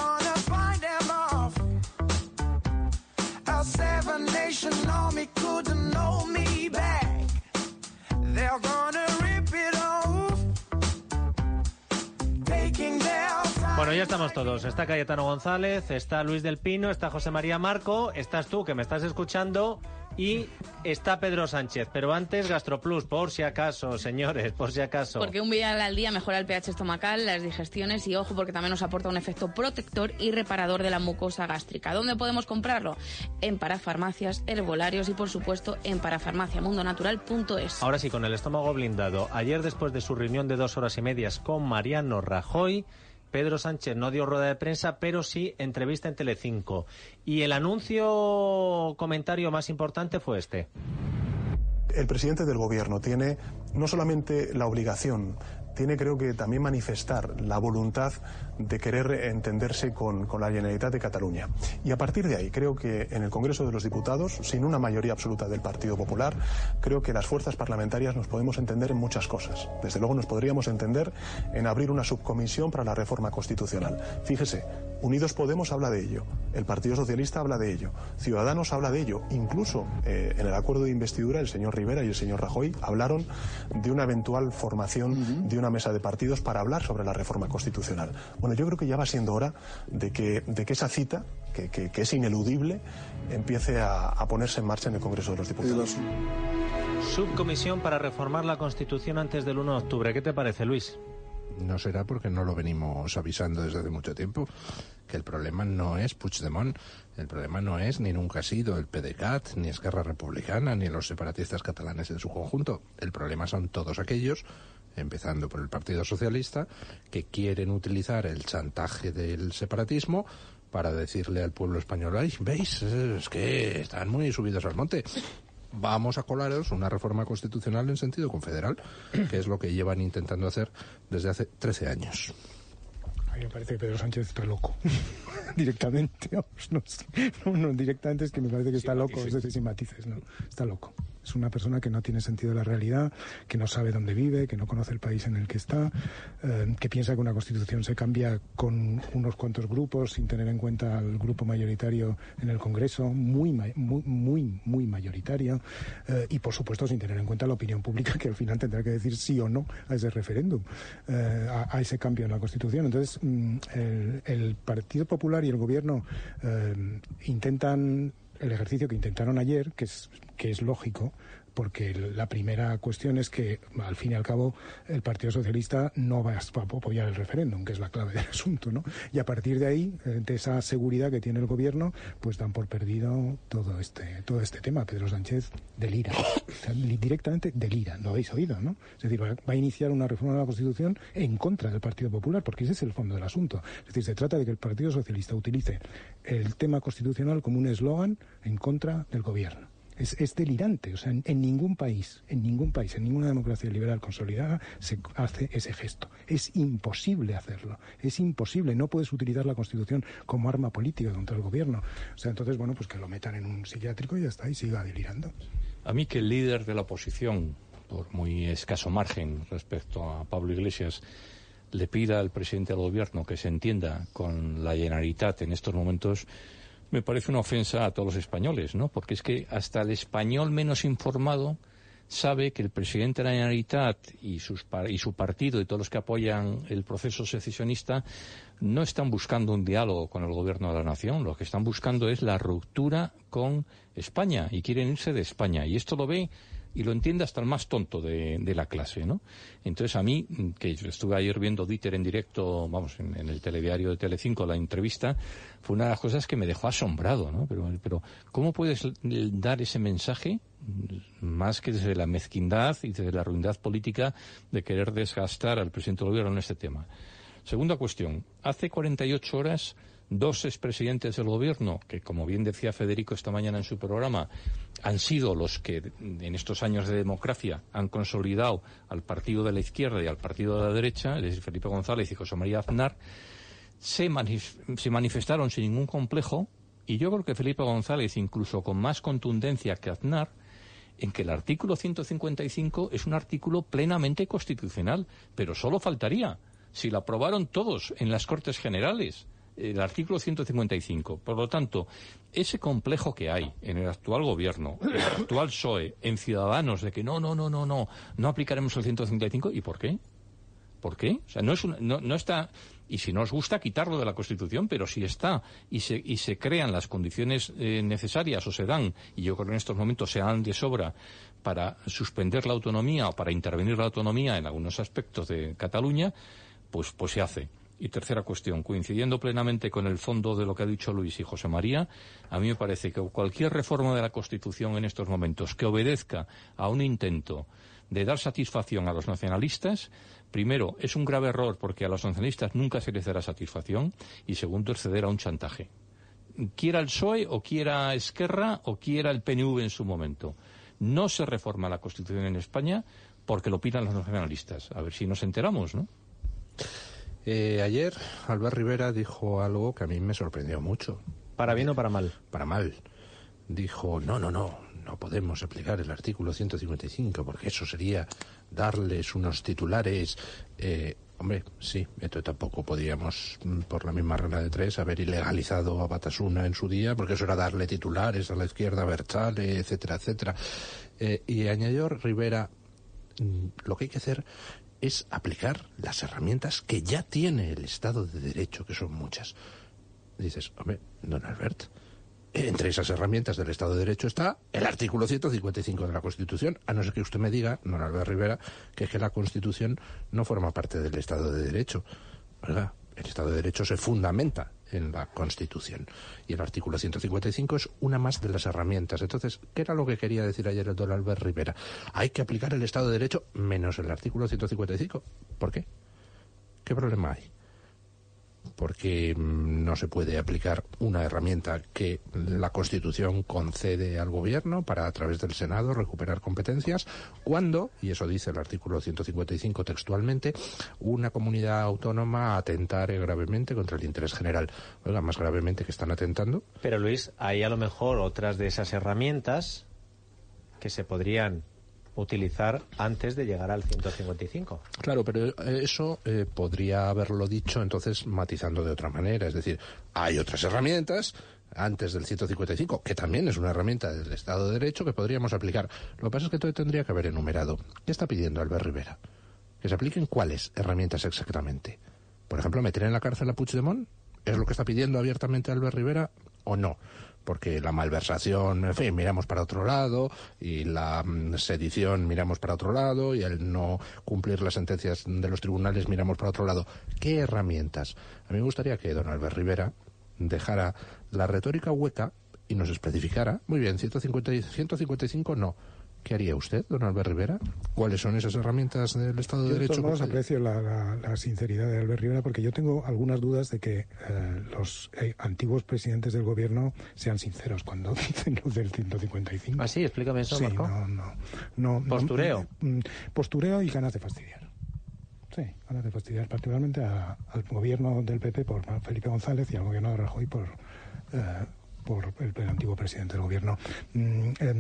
Bueno, ya estamos todos. Está Cayetano González, está Luis del Pino, está José María Marco, estás tú que me estás escuchando y está Pedro Sánchez. Pero antes, GastroPlus, por si acaso, señores, por si acaso. Porque un vial al día mejora el pH estomacal, las digestiones y, ojo, porque también nos aporta un efecto protector y reparador de la mucosa gástrica. ¿Dónde podemos comprarlo? En parafarmacias, herbolarios y, por supuesto, en parafarmaciamundonatural punto es. Ahora sí, con el estómago blindado. Ayer, después de su reunión de dos horas y medias con Mariano Rajoy, Pedro Sánchez no dio rueda de prensa, pero sí entrevista en Telecinco. Y el anuncio, comentario más importante fue este. El presidente del gobierno tiene no solamente la obligación tiene creo que también manifestar la voluntad de querer entenderse con, con la Generalitat de Cataluña. Y a partir de ahí, creo que en el Congreso de los Diputados, sin una mayoría absoluta del Partido Popular, creo que las fuerzas parlamentarias nos podemos entender en muchas cosas. Desde luego nos podríamos entender en abrir una subcomisión para la reforma constitucional. Fíjese, Unidos Podemos habla de ello, el Partido Socialista habla de ello, Ciudadanos habla de ello, incluso eh, en el acuerdo de investidura el señor Rivera y el señor Rajoy hablaron de una eventual formación uh-huh. de una mesa de partidos para hablar sobre la reforma constitucional. Bueno, yo creo que ya va siendo hora de que, de que esa cita, que, que, que es ineludible, empiece a, a ponerse en marcha en el Congreso de los Diputados. Subcomisión para reformar la Constitución antes del uno de octubre. ¿Qué te parece, Luis? No será porque no lo venimos avisando desde hace mucho tiempo, que el problema no es Puigdemont, el problema no es ni nunca ha sido el PDeCAT, ni Esquerra Republicana, ni los separatistas catalanes en su conjunto. El problema son todos aquellos, empezando por el Partido Socialista, que quieren utilizar el chantaje del separatismo para decirle al pueblo español, ay, veis, es que están muy subidos al monte. Vamos a colaros una reforma constitucional en sentido confederal, que es lo que llevan intentando hacer desde hace trece años. A mí me parece que Pedro Sánchez está loco. Directamente, vamos, no, no, no, directamente es que me parece que está loco, es decir, sin matices, no, está loco. Es una persona que no tiene sentido de la realidad, que no sabe dónde vive, que no conoce el país en el que está, eh, que piensa que una constitución se cambia con unos cuantos grupos sin tener en cuenta al grupo mayoritario en el Congreso, muy, muy, muy, muy mayoritario, eh, y por supuesto sin tener en cuenta la opinión pública que al final tendrá que decir sí o no a ese referéndum, eh, a, a ese cambio en la Constitución. Entonces, mm, el, el Partido Popular y el Gobierno eh, intentan el ejercicio que intentaron ayer, que es que es lógico, porque la primera cuestión es que, al fin y al cabo, el Partido Socialista no va a apoyar el referéndum, que es la clave del asunto, ¿no? Y a partir de ahí, de esa seguridad que tiene el Gobierno, pues dan por perdido todo este todo este tema. Pedro Sánchez delira, o sea, directamente delira, lo habéis oído, ¿no? Es decir, va a iniciar una reforma de la Constitución en contra del Partido Popular, porque ese es el fondo del asunto. Es decir, se trata de que el Partido Socialista utilice el tema constitucional como un eslogan en contra del Gobierno. Es, es delirante, o sea, en, en ningún país, en ningún país, en ninguna democracia liberal consolidada se hace ese gesto. Es imposible hacerlo, es imposible, no puedes utilizar la Constitución como arma política contra el Gobierno. O sea, entonces, bueno, pues que lo metan en un psiquiátrico y ya está, y siga delirando. A mí que el líder de la oposición, por muy escaso margen respecto a Pablo Iglesias, le pida al presidente del Gobierno que se entienda con la Generalitat en estos momentos, me parece una ofensa a todos los españoles, ¿no? Porque es que hasta el español menos informado sabe que el presidente de la Generalitat y, sus, y su partido y todos los que apoyan el proceso secesionista no están buscando un diálogo con el gobierno de la nación, lo que están buscando es la ruptura con España y quieren irse de España. Y esto lo ve y lo entiende hasta el más tonto de, de la clase, ¿no? Entonces a mí, que estuve ayer viendo Dieter en directo, vamos, en, en el telediario de Telecinco, la entrevista, fue una de las cosas que me dejó asombrado, ¿no? Pero, pero ¿cómo puedes dar ese mensaje más que desde la mezquindad y desde la ruindad política de querer desgastar al presidente del gobierno en este tema? Segunda cuestión. Hace cuarenta y ocho horas, dos expresidentes del gobierno, que como bien decía Federico esta mañana en su programa, han sido los que en estos años de democracia han consolidado al partido de la izquierda y al partido de la derecha, es decir, Felipe González y José María Aznar, se, manif- se manifestaron sin ningún complejo, y yo creo que Felipe González, incluso con más contundencia que Aznar, en que el artículo ciento cincuenta y cinco es un artículo plenamente constitucional, pero solo faltaría, si lo aprobaron todos en las Cortes Generales, el artículo ciento cincuenta y cinco. Por lo tanto, ese complejo que hay en el actual gobierno, en el actual P S O E, en Ciudadanos, de que no, no, no, no, no, no aplicaremos el ciento cincuenta y cinco, ¿y por qué? ¿Por qué? O sea, no es una, no, no está, y si no os gusta, quitarlo de la Constitución, pero si está y se, y se crean las condiciones eh, necesarias o se dan, y yo creo que en estos momentos se dan de sobra para suspender la autonomía o para intervenir la autonomía en algunos aspectos de Cataluña, pues, pues se hace. Y tercera cuestión, coincidiendo plenamente con el fondo de lo que ha dicho Luis y José María, a mí me parece que cualquier reforma de la Constitución en estos momentos que obedezca a un intento de dar satisfacción a los nacionalistas, primero, es un grave error porque a los nacionalistas nunca se les dará satisfacción, y segundo, es ceder a un chantaje. Quiera el P S O E o quiera Esquerra o quiera el P N V en su momento. No se reforma la Constitución en España porque lo pidan los nacionalistas. A ver si nos enteramos, ¿no? Eh, ayer Albert Rivera dijo algo que a mí me sorprendió mucho. ¿Para bien o para mal? Para mal. Dijo, no, no, no, no podemos aplicar el artículo ciento cincuenta y cinco porque eso sería darles unos titulares... Eh, hombre, sí, esto tampoco podíamos, por la misma regla de tres, haber ilegalizado a Batasuna en su día, porque eso era darle titulares a la izquierda, Berchale, etcétera, etcétera. Eh, y añadió Rivera, lo que hay que hacer es aplicar las herramientas que ya tiene el Estado de Derecho, que son muchas. Dices, hombre, don Albert, entre esas herramientas del Estado de Derecho está el artículo ciento cincuenta y cinco de la Constitución, a no ser que usted me diga, don Albert Rivera, que es que la Constitución no forma parte del Estado de Derecho. ¿Verdad? El Estado de Derecho se fundamenta en la Constitución. Y el artículo ciento cincuenta y cinco es una más de las herramientas. Entonces, ¿qué era lo que quería decir ayer el don Albert Rivera? Hay que aplicar el Estado de Derecho menos el artículo ciento cincuenta y cinco. ¿Por qué? ¿Qué problema hay? Porque no se puede aplicar una herramienta que la Constitución concede al Gobierno para, a través del Senado, recuperar competencias, cuando, y eso dice el artículo ciento cincuenta y cinco textualmente, una comunidad autónoma atentare gravemente contra el interés general. Oiga, más gravemente que están atentando. Pero Luis, hay a lo mejor otras de esas herramientas que se podrían utilizar antes de llegar al ciento cincuenta y cinco. Claro, pero eso eh, podría haberlo dicho entonces matizando de otra manera. Es decir, hay otras herramientas antes del ciento cincuenta y cinco, que también es una herramienta del Estado de Derecho que podríamos aplicar. Lo que pasa es que todo tendría que haber enumerado. ¿Qué está pidiendo Albert Rivera? ¿Que se apliquen cuáles herramientas exactamente? Por ejemplo, ¿meter en la cárcel a Puigdemont? ¿Es lo que está pidiendo abiertamente Albert Rivera o no? Porque la malversación, en fin, miramos para otro lado, y la mm, sedición miramos para otro lado, y el no cumplir las sentencias de los tribunales miramos para otro lado. ¿Qué herramientas? A mí me gustaría que don Albert Rivera dejara la retórica hueca y nos especificara, muy bien, ciento cincuenta, ciento cincuenta y cinco no. ¿Qué haría usted, don Albert Rivera? ¿Cuáles son esas herramientas del Estado de yo Derecho? De todos modos aprecio la, la, la sinceridad de Albert Rivera, porque yo tengo algunas dudas de que eh, los eh, antiguos presidentes del Gobierno sean sinceros cuando dicen lo del ciento cincuenta y cinco. Ah, sí, explícame eso, sí, Marco. No, no, no, ¿Postureo? No, no, postureo y ganas de fastidiar. Sí, ganas de fastidiar, particularmente a, al gobierno del P P por Felipe González y al gobierno de Rajoy por... Eh, por el, el antiguo presidente del Gobierno. Mm, eh,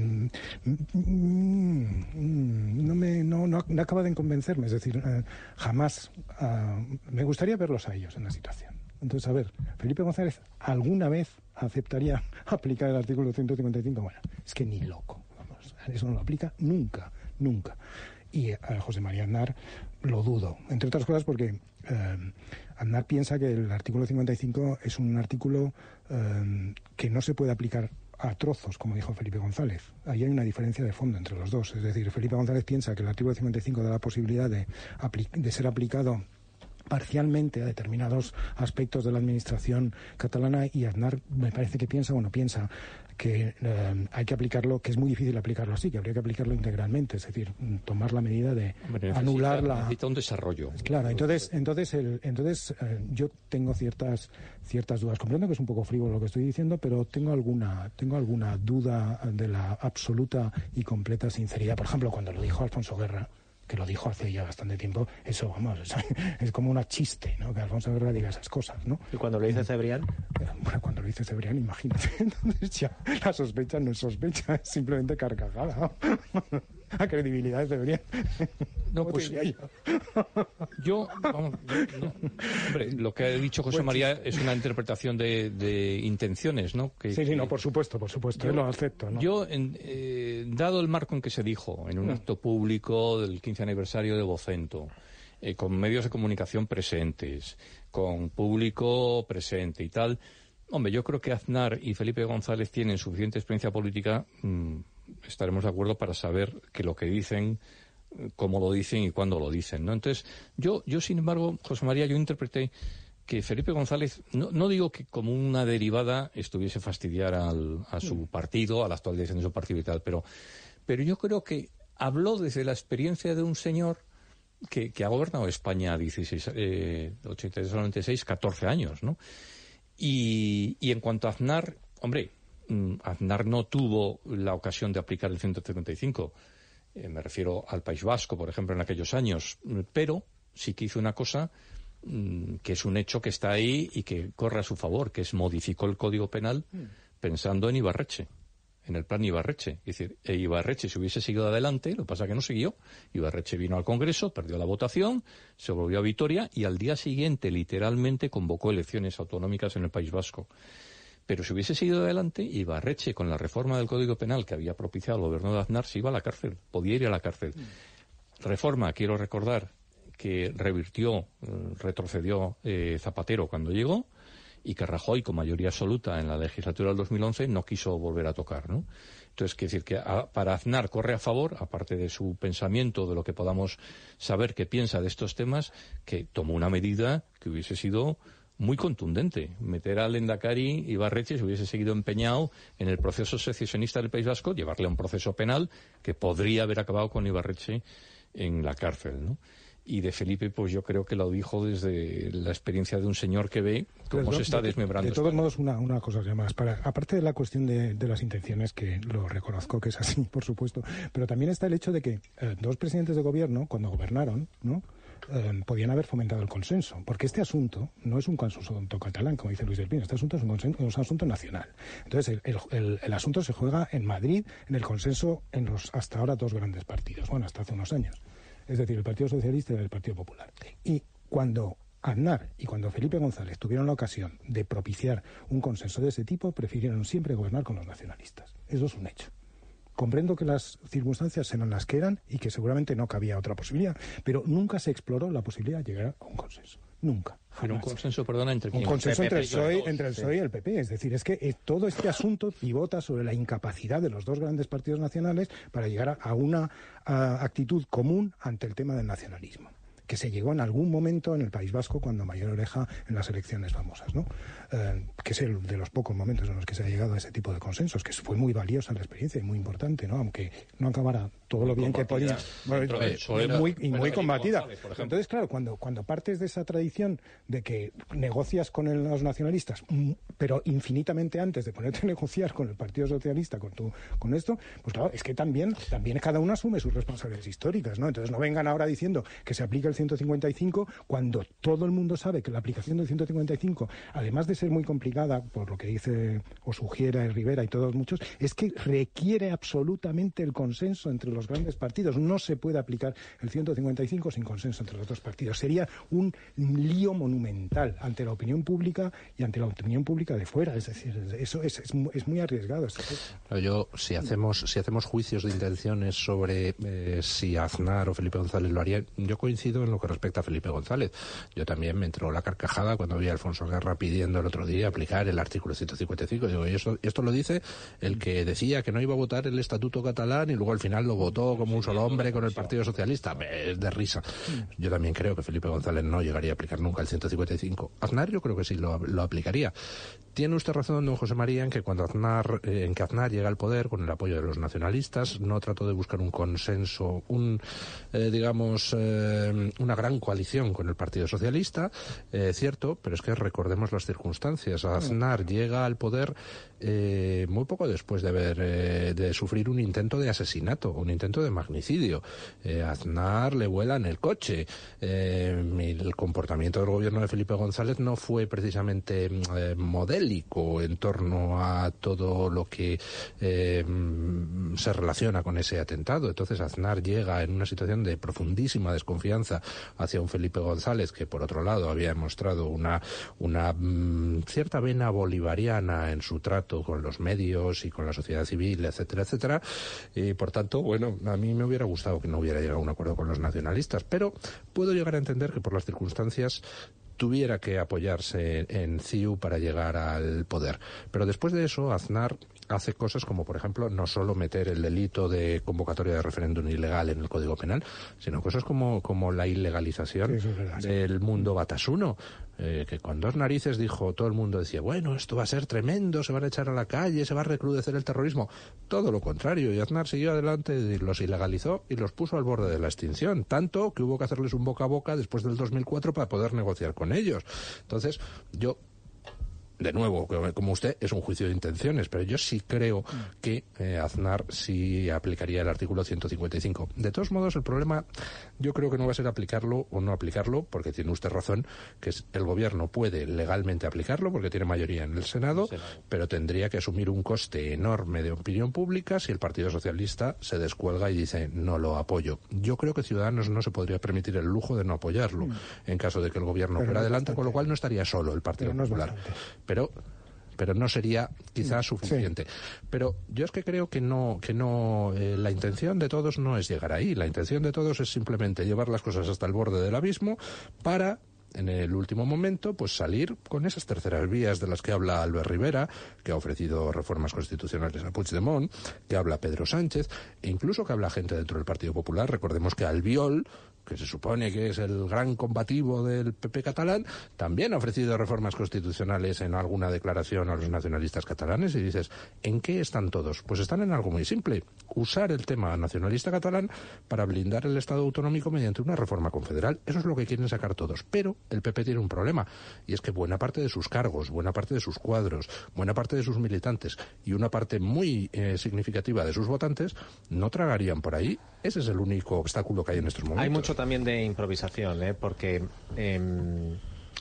mm, no, me, no, no, no acaba de convencerme, es decir, eh, jamás uh, me gustaría verlos a ellos en la situación. Entonces, a ver, Felipe González, ¿alguna vez aceptaría aplicar el artículo ciento cincuenta y cinco? Bueno, es que ni loco, vamos, eso no lo aplica nunca, nunca. Y a José María Aznar lo dudo, entre otras cosas porque eh, Aznar piensa que el artículo cincuenta y cinco es un artículo eh, que no se puede aplicar a trozos, como dijo Felipe González. Ahí hay una diferencia de fondo entre los dos. Es decir, Felipe González piensa que el artículo cincuenta y cinco da la posibilidad de, de ser aplicado parcialmente a determinados aspectos de la administración catalana, y Aznar me parece que piensa, bueno, piensa que eh, hay que aplicarlo, que es muy difícil aplicarlo así, que habría que aplicarlo integralmente, es decir, tomar la medida de Hombre, necesita, anular la... Necesita un desarrollo. Claro, entonces entonces el, entonces eh, yo tengo ciertas ciertas dudas. Comprendo que es un poco frívolo lo que estoy diciendo, pero tengo alguna tengo alguna duda de la absoluta y completa sinceridad. Por ejemplo, cuando lo dijo Alfonso Guerra, que lo dijo hace ya bastante tiempo, eso, vamos, es, es como una chiste, ¿no?, que Alfonso Guerra diga esas cosas, ¿no? ¿Y cuando lo dice Cebrián? Bueno, cuando lo dice Cebrián, imagínate, entonces ya la sospecha no es sospecha, es simplemente carcajada, ¿no? La credibilidad de Cebrián. No, pues yo, yo, vamos, yo, no. Hombre, lo que ha dicho José María es una interpretación de, de intenciones, ¿no? Que, sí, sí, que, no, por supuesto, por supuesto, yo, yo lo acepto, ¿no? Yo, en, eh, dado el marco en que se dijo, en un mm. acto público del quince aniversario de Vocento, eh, con medios de comunicación presentes, con público presente y tal, hombre, yo creo que Aznar y Felipe González tienen suficiente experiencia política, mmm, estaremos de acuerdo para saber que lo que dicen, cómo lo dicen y cuándo lo dicen, ¿no? Entonces, yo, yo sin embargo, José María, yo interpreté que Felipe González, no, no digo que como una derivada estuviese fastidiar al, a su partido, a la actual dirección de su partido y tal, pero, pero yo creo que habló desde la experiencia de un señor que, que ha gobernado España dieciséis, eh, ochenta y tres al noventa y seis, catorce años, ¿no? Y, y en cuanto a Aznar, hombre, Aznar no tuvo la ocasión de aplicar el ciento cincuenta y cinco Eh, me refiero al País Vasco, por ejemplo, en aquellos años. Pero sí que hizo una cosa mmm, que es un hecho que está ahí y que corre a su favor, que es modificó el Código Penal mm. pensando en Ibarretxe, en el plan Ibarretxe. Es decir, e Ibarretxe si hubiese seguido adelante, lo que pasa es que no siguió. Ibarretxe vino al Congreso, perdió la votación, se volvió a Vitoria y al día siguiente, literalmente, convocó elecciones autonómicas en el País Vasco. Pero si hubiese seguido adelante, Ibarretxe, con la reforma del Código Penal que había propiciado el gobierno de Aznar, se iba a la cárcel, podía ir a la cárcel. Mm. Reforma, quiero recordar, que revirtió, retrocedió eh, Zapatero cuando llegó, y que Rajoy, con mayoría absoluta en la legislatura del dos mil once, no quiso volver a tocar, ¿no? Entonces, quiere decir que a, para Aznar corre a favor, aparte de su pensamiento, de lo que podamos saber que piensa de estos temas, que tomó una medida que hubiese sido muy contundente. Meter al Lehendakari Ibarretxe, si hubiese seguido empeñado en el proceso secesionista del País Vasco, llevarle a un proceso penal que podría haber acabado con Ibarretxe en la cárcel, ¿no? Y de Felipe, pues yo creo que lo dijo desde la experiencia de un señor que ve cómo se está desmembrando. De, de todos modos, una, una cosa más. Para, aparte de la cuestión de, de las intenciones, que lo reconozco que es así, por supuesto, pero también está el hecho de que eh, dos presidentes de gobierno, cuando gobernaron, ¿no?, Eh, podían haber fomentado el consenso, porque este asunto no es un consenso catalán, como dice Luis del Pino, este asunto es un, consenso, es un asunto nacional. Entonces, el, el, el asunto se juega en Madrid, en el consenso en los hasta ahora dos grandes partidos, bueno, hasta hace unos años, es decir, el Partido Socialista y el Partido Popular. Y cuando Aznar y cuando Felipe González tuvieron la ocasión de propiciar un consenso de ese tipo, prefirieron siempre gobernar con los nacionalistas. Eso es un hecho. Comprendo que las circunstancias eran las que eran y que seguramente no cabía otra posibilidad, pero nunca se exploró la posibilidad de llegar a un consenso. Nunca. Pero un consenso, perdona, entre quién? Un consenso entre el P S O E, entre el P S O E y el P P. Es decir, es que eh, todo este asunto pivota sobre la incapacidad de los dos grandes partidos nacionales para llegar a, a una a, actitud común ante el tema del nacionalismo, que se llegó en algún momento en el País Vasco cuando Mayor Oreja en las elecciones famosas, ¿no? Eh, que es el de los pocos momentos en los que se ha llegado a ese tipo de consensos, que fue muy valiosa la experiencia y muy importante, ¿no? Aunque no acabara todo lo bien que podía. Bueno, eh, muy, y muy combatida. Entonces, claro, cuando, cuando partes de esa tradición de que negocias con el, los nacionalistas, pero infinitamente antes de ponerte a negociar con el Partido Socialista, con tu, con esto, pues claro, es que también, también cada uno asume sus responsabilidades históricas, ¿no? Entonces no vengan ahora diciendo que se aplica el ciento cincuenta y cinco cuando todo el mundo sabe que la aplicación del ciento cincuenta y cinco, además de ser muy complicada, por lo que dice o sugiere Rivera y todos muchos, es que requiere absolutamente el consenso entre los grandes partidos. No se puede aplicar el ciento cincuenta y cinco sin consenso entre los dos partidos. Sería un lío monumental ante la opinión pública y ante la opinión pública de fuera. Es decir, eso es, es, es muy arriesgado. Pero yo, si hacemos, si hacemos juicios de intenciones sobre eh, si Aznar o Felipe González lo harían, yo coincido en lo que respecta a Felipe González. Yo también me entró la carcajada cuando vi a Alfonso Guerra pidiendo el otro día aplicar el artículo ciento cincuenta y cinco. Digo, y esto, esto lo dice el que decía que no iba a votar el estatuto catalán y luego al final lo votó como un solo hombre con el Partido Socialista. Es de risa. Yo también creo que Felipe González no llegaría a aplicar nunca el ciento cincuenta y cinco. Aznar yo creo que sí lo, lo aplicaría. Tiene usted razón, don José María, en que cuando Aznar, eh, en que Aznar llega al poder con el apoyo de los nacionalistas, no trató de buscar un consenso, un, eh, digamos, eh, una gran coalición con el Partido Socialista, eh, cierto, pero es que recordemos las circunstancias. Aznar llega al poder eh, muy poco después de haber eh, de sufrir un intento de asesinato, un intento de magnicidio. Eh, Aznar le vuela en el coche. Eh, el comportamiento del gobierno de Felipe González no fue precisamente eh, modélico en torno a todo lo que eh, se relaciona con ese atentado. Entonces Aznar llega en una situación de profundísima desconfianza hacia un Felipe González que, por otro lado, había mostrado una, una mm, cierta vena bolivariana en su trato con los medios y con la sociedad civil, etcétera, etcétera. Y, por tanto, bueno, a mí me hubiera gustado que no hubiera llegado a un acuerdo con los nacionalistas, pero puedo llegar a entender que por las circunstancias tuviera que apoyarse en C I U para llegar al poder. Pero después de eso, Aznar hace cosas como, por ejemplo, no solo meter el delito de convocatoria de referéndum ilegal en el Código Penal, sino cosas como, como la ilegalización sí, verdad, del sí. mundo batasuno, eh, que con dos narices dijo, todo el mundo decía, bueno, esto va a ser tremendo, se van a echar a la calle, se va a recrudecer el terrorismo. Todo lo contrario, y Aznar siguió adelante, los ilegalizó y los puso al borde de la extinción, tanto que hubo que hacerles un boca a boca después del dos mil cuatro para poder negociar con ellos. Entonces, yo de nuevo, como usted, es un juicio de intenciones, pero yo sí creo que eh, Aznar sí aplicaría el artículo ciento cincuenta y cinco. De todos modos, el problema yo creo que no va a ser aplicarlo o no aplicarlo, porque tiene usted razón, que es, el gobierno puede legalmente aplicarlo porque tiene mayoría en el Senado, el Senado, pero tendría que asumir un coste enorme de opinión pública si el Partido Socialista se descuelga y dice no lo apoyo. Yo creo que Ciudadanos no se podría permitir el lujo de no apoyarlo mm. en caso de que el gobierno fuera adelante, con lo cual no estaría solo el Partido no Popular. Pero pero no sería quizás suficiente. Sí. Pero yo es que creo que no, que no, eh, la intención de todos no es llegar ahí. La intención de todos es simplemente llevar las cosas hasta el borde del abismo para, en el último momento, pues salir con esas terceras vías de las que habla Albert Rivera, que ha ofrecido reformas constitucionales a Puigdemont, que habla Pedro Sánchez, e incluso que habla gente dentro del Partido Popular. Recordemos que Albiol, que se supone que es el gran combativo del P P catalán, también ha ofrecido reformas constitucionales en alguna declaración a los nacionalistas catalanes, y dices, ¿en qué están todos? Pues están en algo muy simple: usar el tema nacionalista catalán para blindar el Estado autonómico mediante una reforma confederal. Eso es lo que quieren sacar todos. Pero el P P tiene un problema, y es que buena parte de sus cargos, buena parte de sus cuadros, buena parte de sus militantes y una parte muy eh, significativa de sus votantes no tragarían por ahí. Ese es el único obstáculo que hay en estos momentos. Hay mucho también de improvisación, ¿eh? porque eh,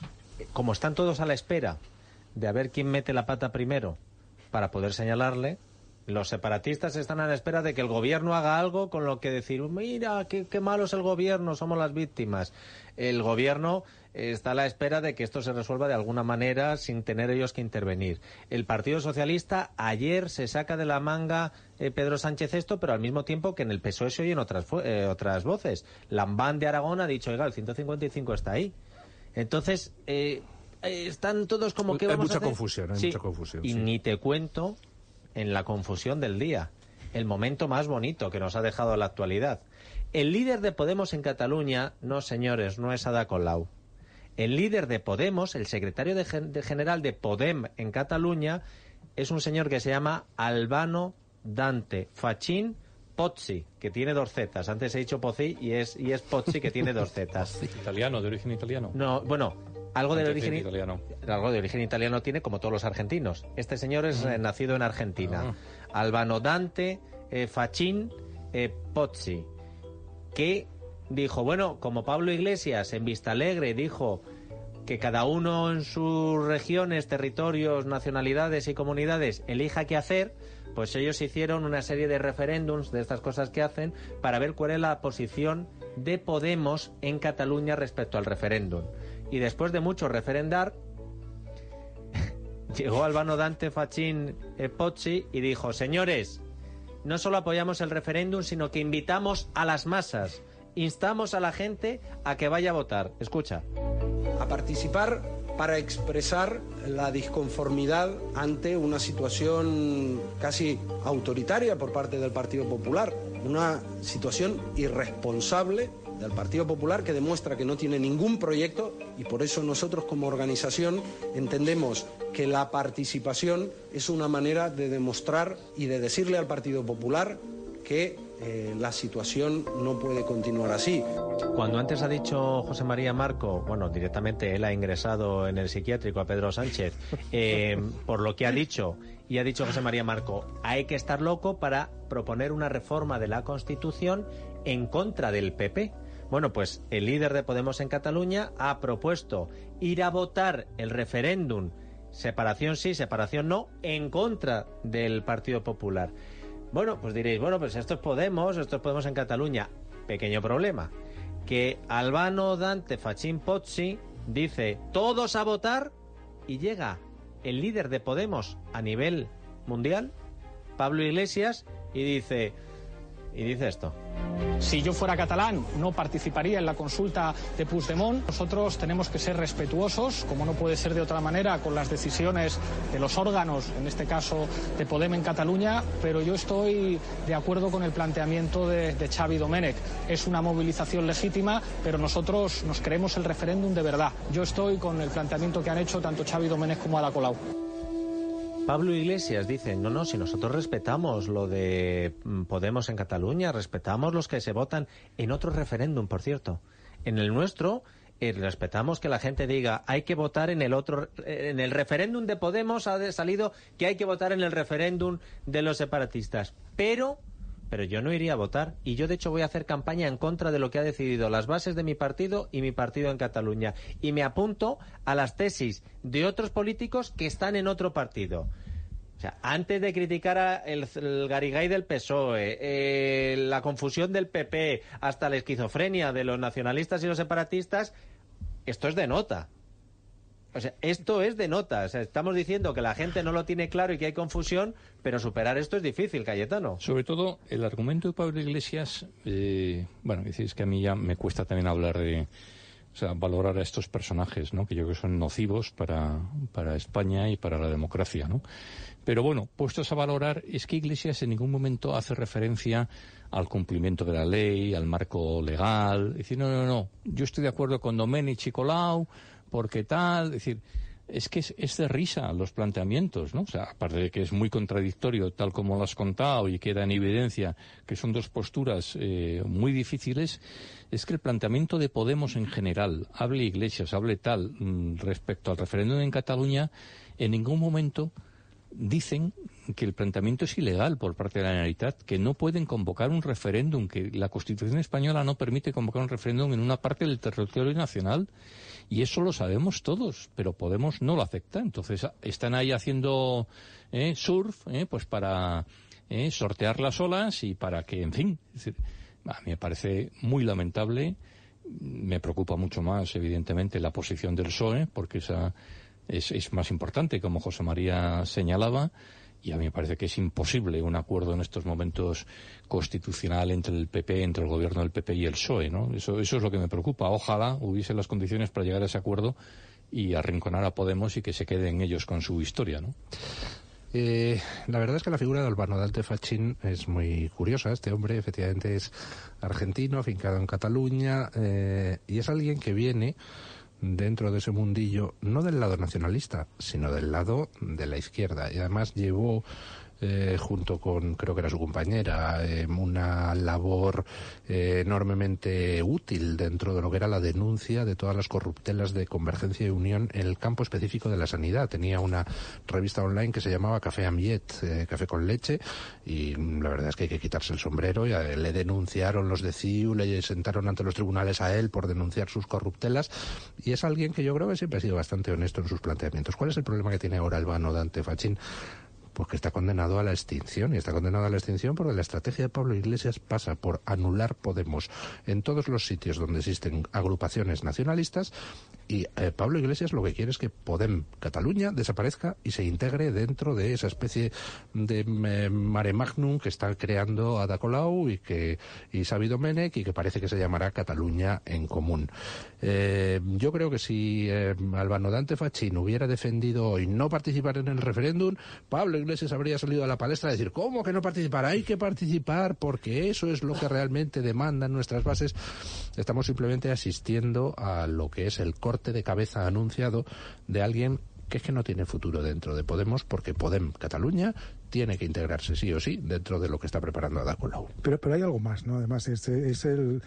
como están todos a la espera de a ver quién mete la pata primero para poder señalarle, los separatistas están a la espera de que el gobierno haga algo con lo que decir, mira, qué, qué malo es el gobierno, somos las víctimas. El gobierno está a la espera de que esto se resuelva de alguna manera sin tener ellos que intervenir. El Partido Socialista ayer se saca de la manga eh, Pedro Sánchez esto, pero al mismo tiempo que en el P S O E se oyen otras, eh, otras voces. Lambán de Aragón ha dicho, oiga, el ciento cincuenta y cinco está ahí. Entonces, eh, eh, están todos como que hay vamos mucha a hacer? confusión, hay sí. mucha confusión. Y sí. ni te cuento en la confusión del día, el momento más bonito que nos ha dejado la actualidad. El líder de Podemos en Cataluña, no señores, no es Ada Colau. El líder de Podemos, el secretario de, gen de general de Podem en Cataluña, es un señor que se llama Albano Dante Fachin Pozzi, que tiene dos zetas. Antes he dicho Pozzi y es, y es Pozzi, que tiene dos zetas. ¿Italiano, de origen italiano? No, bueno, algo de origen italiano. Algo de origen italiano tiene, como todos los argentinos. Este señor es mm. eh, nacido en Argentina. Ah. Albano Dante eh, Fachin eh, Pozzi, que dijo, bueno, como Pablo Iglesias en Vistalegre dijo que cada uno en sus regiones, territorios, nacionalidades y comunidades elija qué hacer, pues ellos hicieron una serie de referéndums, de estas cosas que hacen, para ver cuál es la posición de Podemos en Cataluña respecto al referéndum. Y después de mucho referendar, llegó Albano Dante Fachin eh, Pozzi y dijo, señores, no solo apoyamos el referéndum, sino que invitamos a las masas, instamos a la gente a que vaya a votar. Escucha. A participar para expresar la disconformidad ante una situación casi autoritaria por parte del Partido Popular, una situación irresponsable del Partido Popular que demuestra que no tiene ningún proyecto, y por eso nosotros como organización entendemos que la participación es una manera de demostrar y de decirle al Partido Popular que eh, la situación no puede continuar así. Cuando antes ha dicho José María Marco, bueno, directamente él ha ingresado en el psiquiátrico a Pedro Sánchez, eh, por lo que ha dicho, y ha dicho José María Marco, hay que estar loco para proponer una reforma de la Constitución en contra del P P. Bueno, pues el líder de Podemos en Cataluña ha propuesto ir a votar el referéndum, separación sí, separación no, en contra del Partido Popular. Bueno, pues diréis, bueno, pues esto es Podemos, esto es Podemos en Cataluña. Pequeño problema, que Albano Dante Fachin Pozzi dice, todos a votar, y llega el líder de Podemos a nivel mundial, Pablo Iglesias, y dice, y dice esto. Si yo fuera catalán, no participaría en la consulta de Puigdemont. Nosotros tenemos que ser respetuosos, como no puede ser de otra manera, con las decisiones de los órganos, en este caso de Podem en Cataluña, pero yo estoy de acuerdo con el planteamiento de, de Xavi Domènech. Es una movilización legítima, pero nosotros nos creemos el referéndum de verdad. Yo estoy con el planteamiento que han hecho tanto Xavi Domènech como Ada Colau. Pablo Iglesias dice, no, no, si nosotros respetamos lo de Podemos en Cataluña, respetamos los que se votan en otro referéndum, por cierto. En el nuestro, y respetamos que la gente diga hay que votar en el otro, en el referéndum de Podemos ha salido que hay que votar en el referéndum de los separatistas, pero pero yo no iría a votar, y yo de hecho voy a hacer campaña en contra de lo que ha decidido las bases de mi partido y mi partido en Cataluña, y me apunto a las tesis de otros políticos que están en otro partido. O sea, antes de criticar a el, el Garigay del P S O E, eh, la confusión del P P, hasta la esquizofrenia de los nacionalistas y los separatistas, esto es de nota. O sea, esto es de nota. O sea, estamos diciendo que la gente no lo tiene claro y que hay confusión, pero superar esto es difícil, Cayetano. Sobre todo, el argumento de Pablo Iglesias, eh, bueno, es que a mí ya me cuesta también hablar de, o sea, valorar a estos personajes, ¿no? Que yo creo que son nocivos para, para España y para la democracia, ¿no? Pero bueno, puestos a valorar, es que Iglesias en ningún momento hace referencia al cumplimiento de la ley, al marco legal. Es decir, no, no, no, yo estoy de acuerdo con Domènech y Colau, porque tal, es decir, es que es, es de risa los planteamientos, ¿no? O sea, aparte de que es muy contradictorio, tal como lo has contado, y queda en evidencia que son dos posturas eh, muy difíciles, es que el planteamiento de Podemos en general, hable Iglesias, hable tal, mmm, respecto al referéndum en Cataluña, en ningún momento dicen que el planteamiento es ilegal por parte de la Generalitat, que no pueden convocar un referéndum, que la Constitución española no permite convocar un referéndum en una parte del territorio nacional, y eso lo sabemos todos, pero Podemos no lo acepta. Entonces están ahí haciendo eh, surf, eh, pues para eh, sortear las olas y para que, en fin, es decir, a mí me parece muy lamentable. Me preocupa mucho más, evidentemente, la posición del P S O E, porque esa es, es más importante, como José María señalaba, y a mí me parece que es imposible un acuerdo en estos momentos constitucional entre el P P, entre el gobierno del P P y el P S O E, ¿no? Eso, eso es lo que me preocupa. Ojalá hubiese las condiciones para llegar a ese acuerdo y arrinconar a Podemos y que se queden ellos con su historia, ¿no? Eh, la verdad es que la figura de Albano Dante Fachín es muy curiosa. Este hombre efectivamente es argentino, afincado en Cataluña, eh, y es alguien que viene dentro de ese mundillo, no del lado nacionalista, sino del lado de la izquierda, y además llevó eh, junto con, creo que era su compañera, eh, una labor eh, enormemente útil dentro de lo que era la denuncia de todas las corruptelas de Convergencia y Unión en el campo específico de la sanidad. Tenía una revista online que se llamaba Café Amiet, eh, Café con Leche, y la verdad es que hay que quitarse el sombrero. Y a, le denunciaron los de C I U, le sentaron ante los tribunales a él por denunciar sus corruptelas, y es alguien que yo creo que siempre ha sido bastante honesto en sus planteamientos. ¿Cuál es el problema que tiene ahora Albano Dante Fachín? Pues que está condenado a la extinción, y está condenado a la extinción porque la estrategia de Pablo Iglesias pasa por anular Podemos en todos los sitios donde existen agrupaciones nacionalistas, y eh, Pablo Iglesias lo que quiere es que Podem Cataluña desaparezca y se integre dentro de esa especie de eh, mare magnum que está creando Ada Colau y que y Xavi Domènech, y que parece que se llamará Cataluña en Común. Eh, yo creo que si eh, Albano Dante Fachín hubiera defendido hoy no participar en el referéndum, Pablo Iglesias habría salido a la palestra a decir, ¿cómo que no participar? Hay que participar porque eso es lo que realmente demandan nuestras bases. Estamos simplemente asistiendo a lo que es el corte de cabeza anunciado de alguien que es que no tiene futuro dentro de Podemos, porque Podem Cataluña tiene que integrarse sí o sí dentro de lo que está preparando Ada Colau. Pero, pero hay algo más, ¿no? Además, es, es el...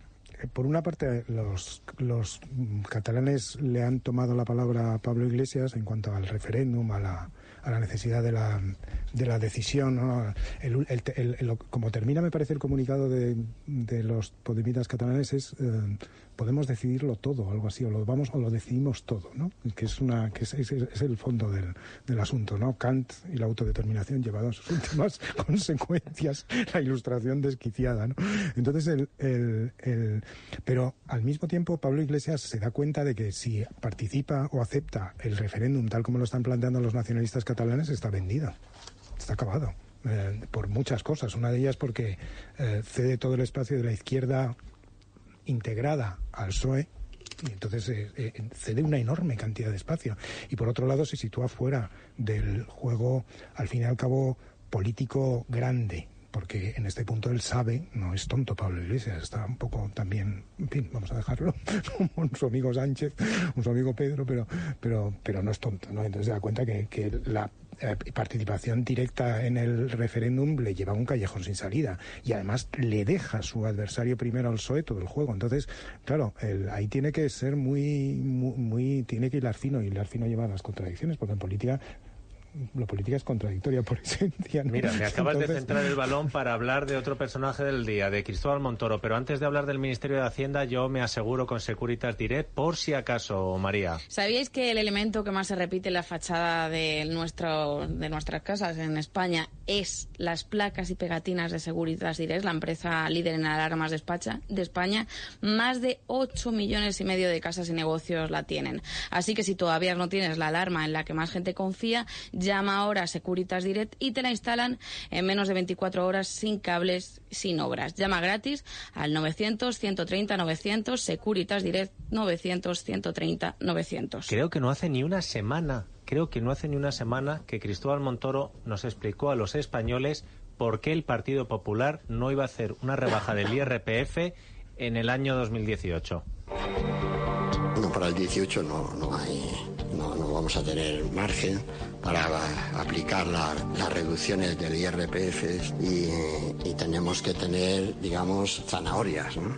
Por una parte, los, los catalanes le han tomado la palabra a Pablo Iglesias en cuanto al referéndum, a la, a la necesidad de la, de la decisión, ¿no? El, el, el, el, como termina, me parece, el comunicado de, de los podemitas catalanes es eh, podemos decidirlo todo, algo así, o lo vamos o lo decidimos todo, ¿no? Que es una que es, es, es el fondo del, del asunto, ¿no? Kant y la autodeterminación llevado a sus últimas consecuencias, la ilustración desquiciada, ¿no? Entonces el, el, el pero al mismo tiempo Pablo Iglesias se da cuenta de que si participa o acepta el referéndum tal como lo están planteando los nacionalistas catalanes, está vendido, está acabado. Eh, por muchas cosas. Una de ellas porque eh, cede todo el espacio de la izquierda integrada al P S O E, y entonces eh, eh, cede una enorme cantidad de espacio. Y por otro lado se sitúa fuera del juego, al fin y al cabo, político grande, porque en este punto él sabe, no es tonto Pablo Iglesias, está un poco también, en fin, vamos a dejarlo, como su amigo Sánchez, un su amigo Pedro, pero pero pero no es tonto, ¿no? Entonces se da cuenta que, que la eh, participación directa en el referéndum le lleva a un callejón sin salida y además le deja a su adversario primero al P S O E todo el juego. Entonces, claro, el, ahí tiene que ser muy, muy, muy, tiene que hilar fino, y hilar fino lleva a las contradicciones, porque en política la política es contradictoria por esencia, ¿no? Mira, me acabas Entonces... de centrar el balón para hablar de otro personaje del día, de Cristóbal Montoro, pero antes de hablar del Ministerio de Hacienda, yo me aseguro con Securitas Direct, por si acaso, María. ¿Sabíais que el elemento que más se repite en la fachada de, nuestro, de nuestras casas en España es las placas y pegatinas de Securitas Direct, la empresa líder en alarmas de España? De España, más de ocho millones y medio de casas y negocios la tienen. Así que si todavía no tienes la alarma en la que más gente confía, llama ahora a Securitas Direct y te la instalan en menos de veinticuatro horas, sin cables, sin obras. Llama gratis al novecientos, ciento treinta, novecientos, Securitas Direct novecientos, ciento treinta, novecientos. Creo que no hace ni una semana, creo que no hace ni una semana que Cristóbal Montoro nos explicó a los españoles por qué el Partido Popular no iba a hacer una rebaja del I R P F en el año dos mil dieciocho. Bueno, para el dieciocho no, no hay, no, no vamos a tener margen para aplicar la, las reducciones del I R P F y, y tenemos que tener, digamos, zanahorias, ¿no?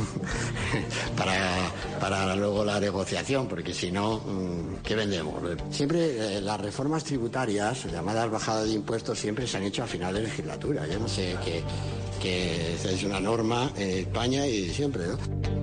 para, para luego la negociación, porque si no, ¿qué vendemos? Siempre eh, las reformas tributarias, llamadas bajadas de impuestos, siempre se han hecho a final de legislatura. Yo no sé qué, que es una norma en España y siempre, ¿no?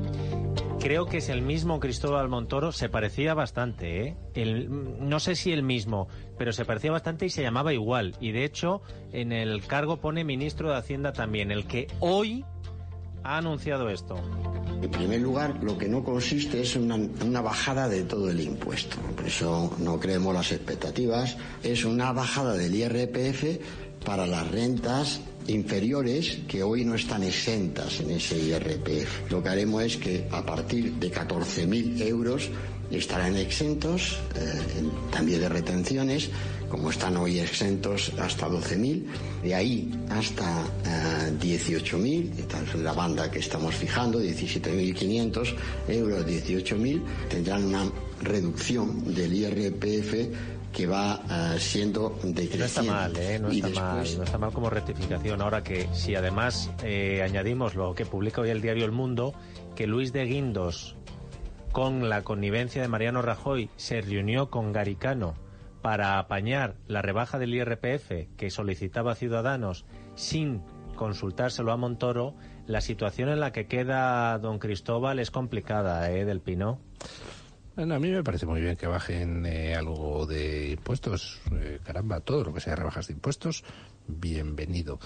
Creo que es el mismo Cristóbal Montoro, se parecía bastante, ¿eh? El, no sé si el mismo, pero se parecía bastante y se llamaba igual. Y de hecho, en el cargo pone ministro de Hacienda también, el que hoy ha anunciado esto. En primer lugar, lo que no consiste es una, una bajada de todo el impuesto. Por eso no creemos las expectativas. Es una bajada del I R P F para las rentas inferiores que hoy no están exentas en ese I R P F. Lo que haremos es que a partir de catorce mil euros estarán exentos, eh, también de retenciones, como están hoy exentos hasta doce mil, de ahí hasta eh, dieciocho mil, esta es la banda que estamos fijando, diecisiete mil quinientos euros, dieciocho mil, tendrán una reducción del I R P F que va uh, siendo decreciente. No está mal, ¿eh? No está después... mal, no está mal como rectificación. Ahora que si además eh, añadimos lo que publica hoy el diario El Mundo, que Luis de Guindos, con la connivencia de Mariano Rajoy, se reunió con Garicano para apañar la rebaja del I R P F que solicitaba Ciudadanos sin consultárselo a Montoro, la situación en la que queda don Cristóbal es complicada, ¿eh, del Pino? Bueno, a mí me parece muy bien que bajen eh, algo de impuestos. Eh, caramba, todo lo que sea rebajas de impuestos, bienvenido.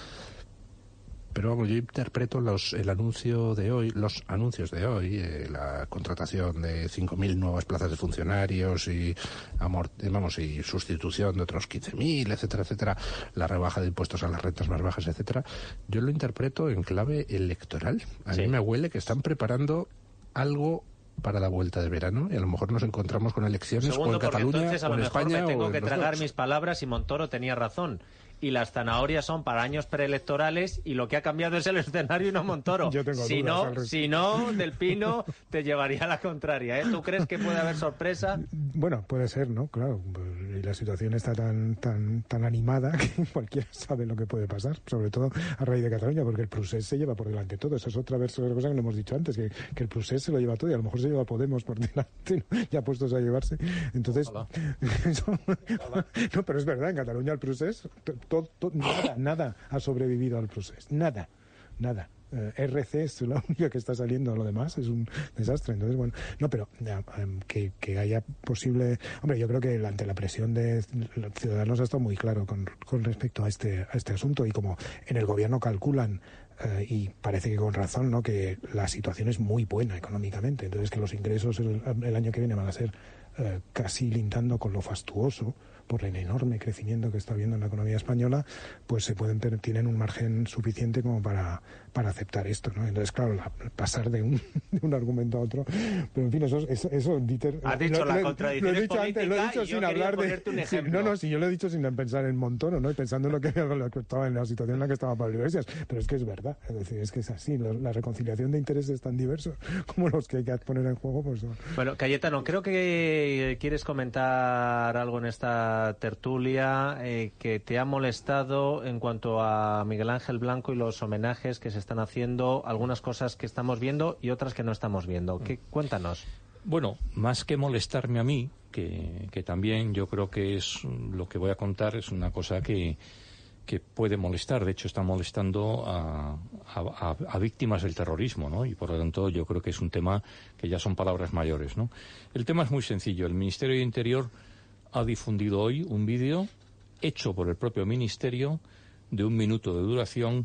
Pero vamos, yo interpreto los, el anuncio de hoy, los anuncios de hoy, eh, la contratación de cinco mil nuevas plazas de funcionarios y, amort, vamos, y sustitución de otros quince mil, etcétera, etcétera, la rebaja de impuestos a las rentas más bajas, etcétera. Yo lo interpreto en clave electoral. A sí. mí me huele que están preparando algo para la vuelta de verano y a lo mejor nos encontramos con elecciones Segundo, o en Cataluña entonces, a o en lo mejor España me tengo o que en los tragar dos. mis palabras y Montoro tenía razón. Y las zanahorias son para años preelectorales y lo que ha cambiado es el escenario y no Montoro. Yo tengo si dudas no, si no, Del Pino te llevaría a la contraria, ¿eh? ¿Tú crees que puede haber sorpresa? Bueno, puede ser, ¿no? Claro, y la situación está tan tan tan animada que cualquiera sabe lo que puede pasar, sobre todo a raíz de Cataluña, porque el Procés se lleva por delante todo. Esa es otra versión de la cosa que no hemos dicho antes, que, que el Procés se lo lleva todo y a lo mejor se lleva Podemos por delante, ¿no? Ya puestos a llevarse. Entonces, eso, no, pero es verdad, en Cataluña el Procés, todo, todo, nada, nada ha sobrevivido al Procés, nada, nada. Uh, R C es la única que está saliendo, lo demás es un desastre. Entonces, bueno, no, pero ya, um, que, que haya posible, hombre, yo creo que ante la presión de los Ciudadanos ha estado muy claro con, con respecto a este a este asunto, y como en el gobierno calculan uh, y parece que con razón, ¿no?, que la situación es muy buena económicamente, entonces que los ingresos el, el año que viene van a ser uh, casi lindando con lo fastuoso por el enorme crecimiento que está habiendo en la economía española, pues se pueden tienen un margen suficiente como para para aceptar esto, ¿no? Entonces, claro, la, pasar de un, de un argumento a otro, pero en fin, eso, eso, eso Dieter... Has dicho lo, la lo, contradicción lo he dicho política antes, lo he dicho y sin yo hablar de... un Sí, no, no, si yo lo he dicho sin pensar en Montoro, ¿no? Y pensando en lo que, lo que estaba en la situación en la que estaba Pablo Iglesias, pero es que es verdad, es decir, es que es así, la, la reconciliación de intereses tan diversos como los que hay que poner en juego, pues... Bueno, Cayetano, creo que que quieres comentar algo en esta tertulia eh, que te ha molestado en cuanto a Miguel Ángel Blanco y los homenajes que se están haciendo, algunas cosas que estamos viendo y otras que no estamos viendo. ¿Qué, cuéntanos. Bueno, más que molestarme a mí, que, que también yo creo que es lo que voy a contar, es una cosa que, que puede molestar. De hecho, está molestando a, a, a víctimas del terrorismo, ¿no? Y por lo tanto, yo creo que es un tema que ya son palabras mayores, ¿no? El tema es muy sencillo. El Ministerio de Interior ha difundido hoy un vídeo hecho por el propio Ministerio de un minuto de duración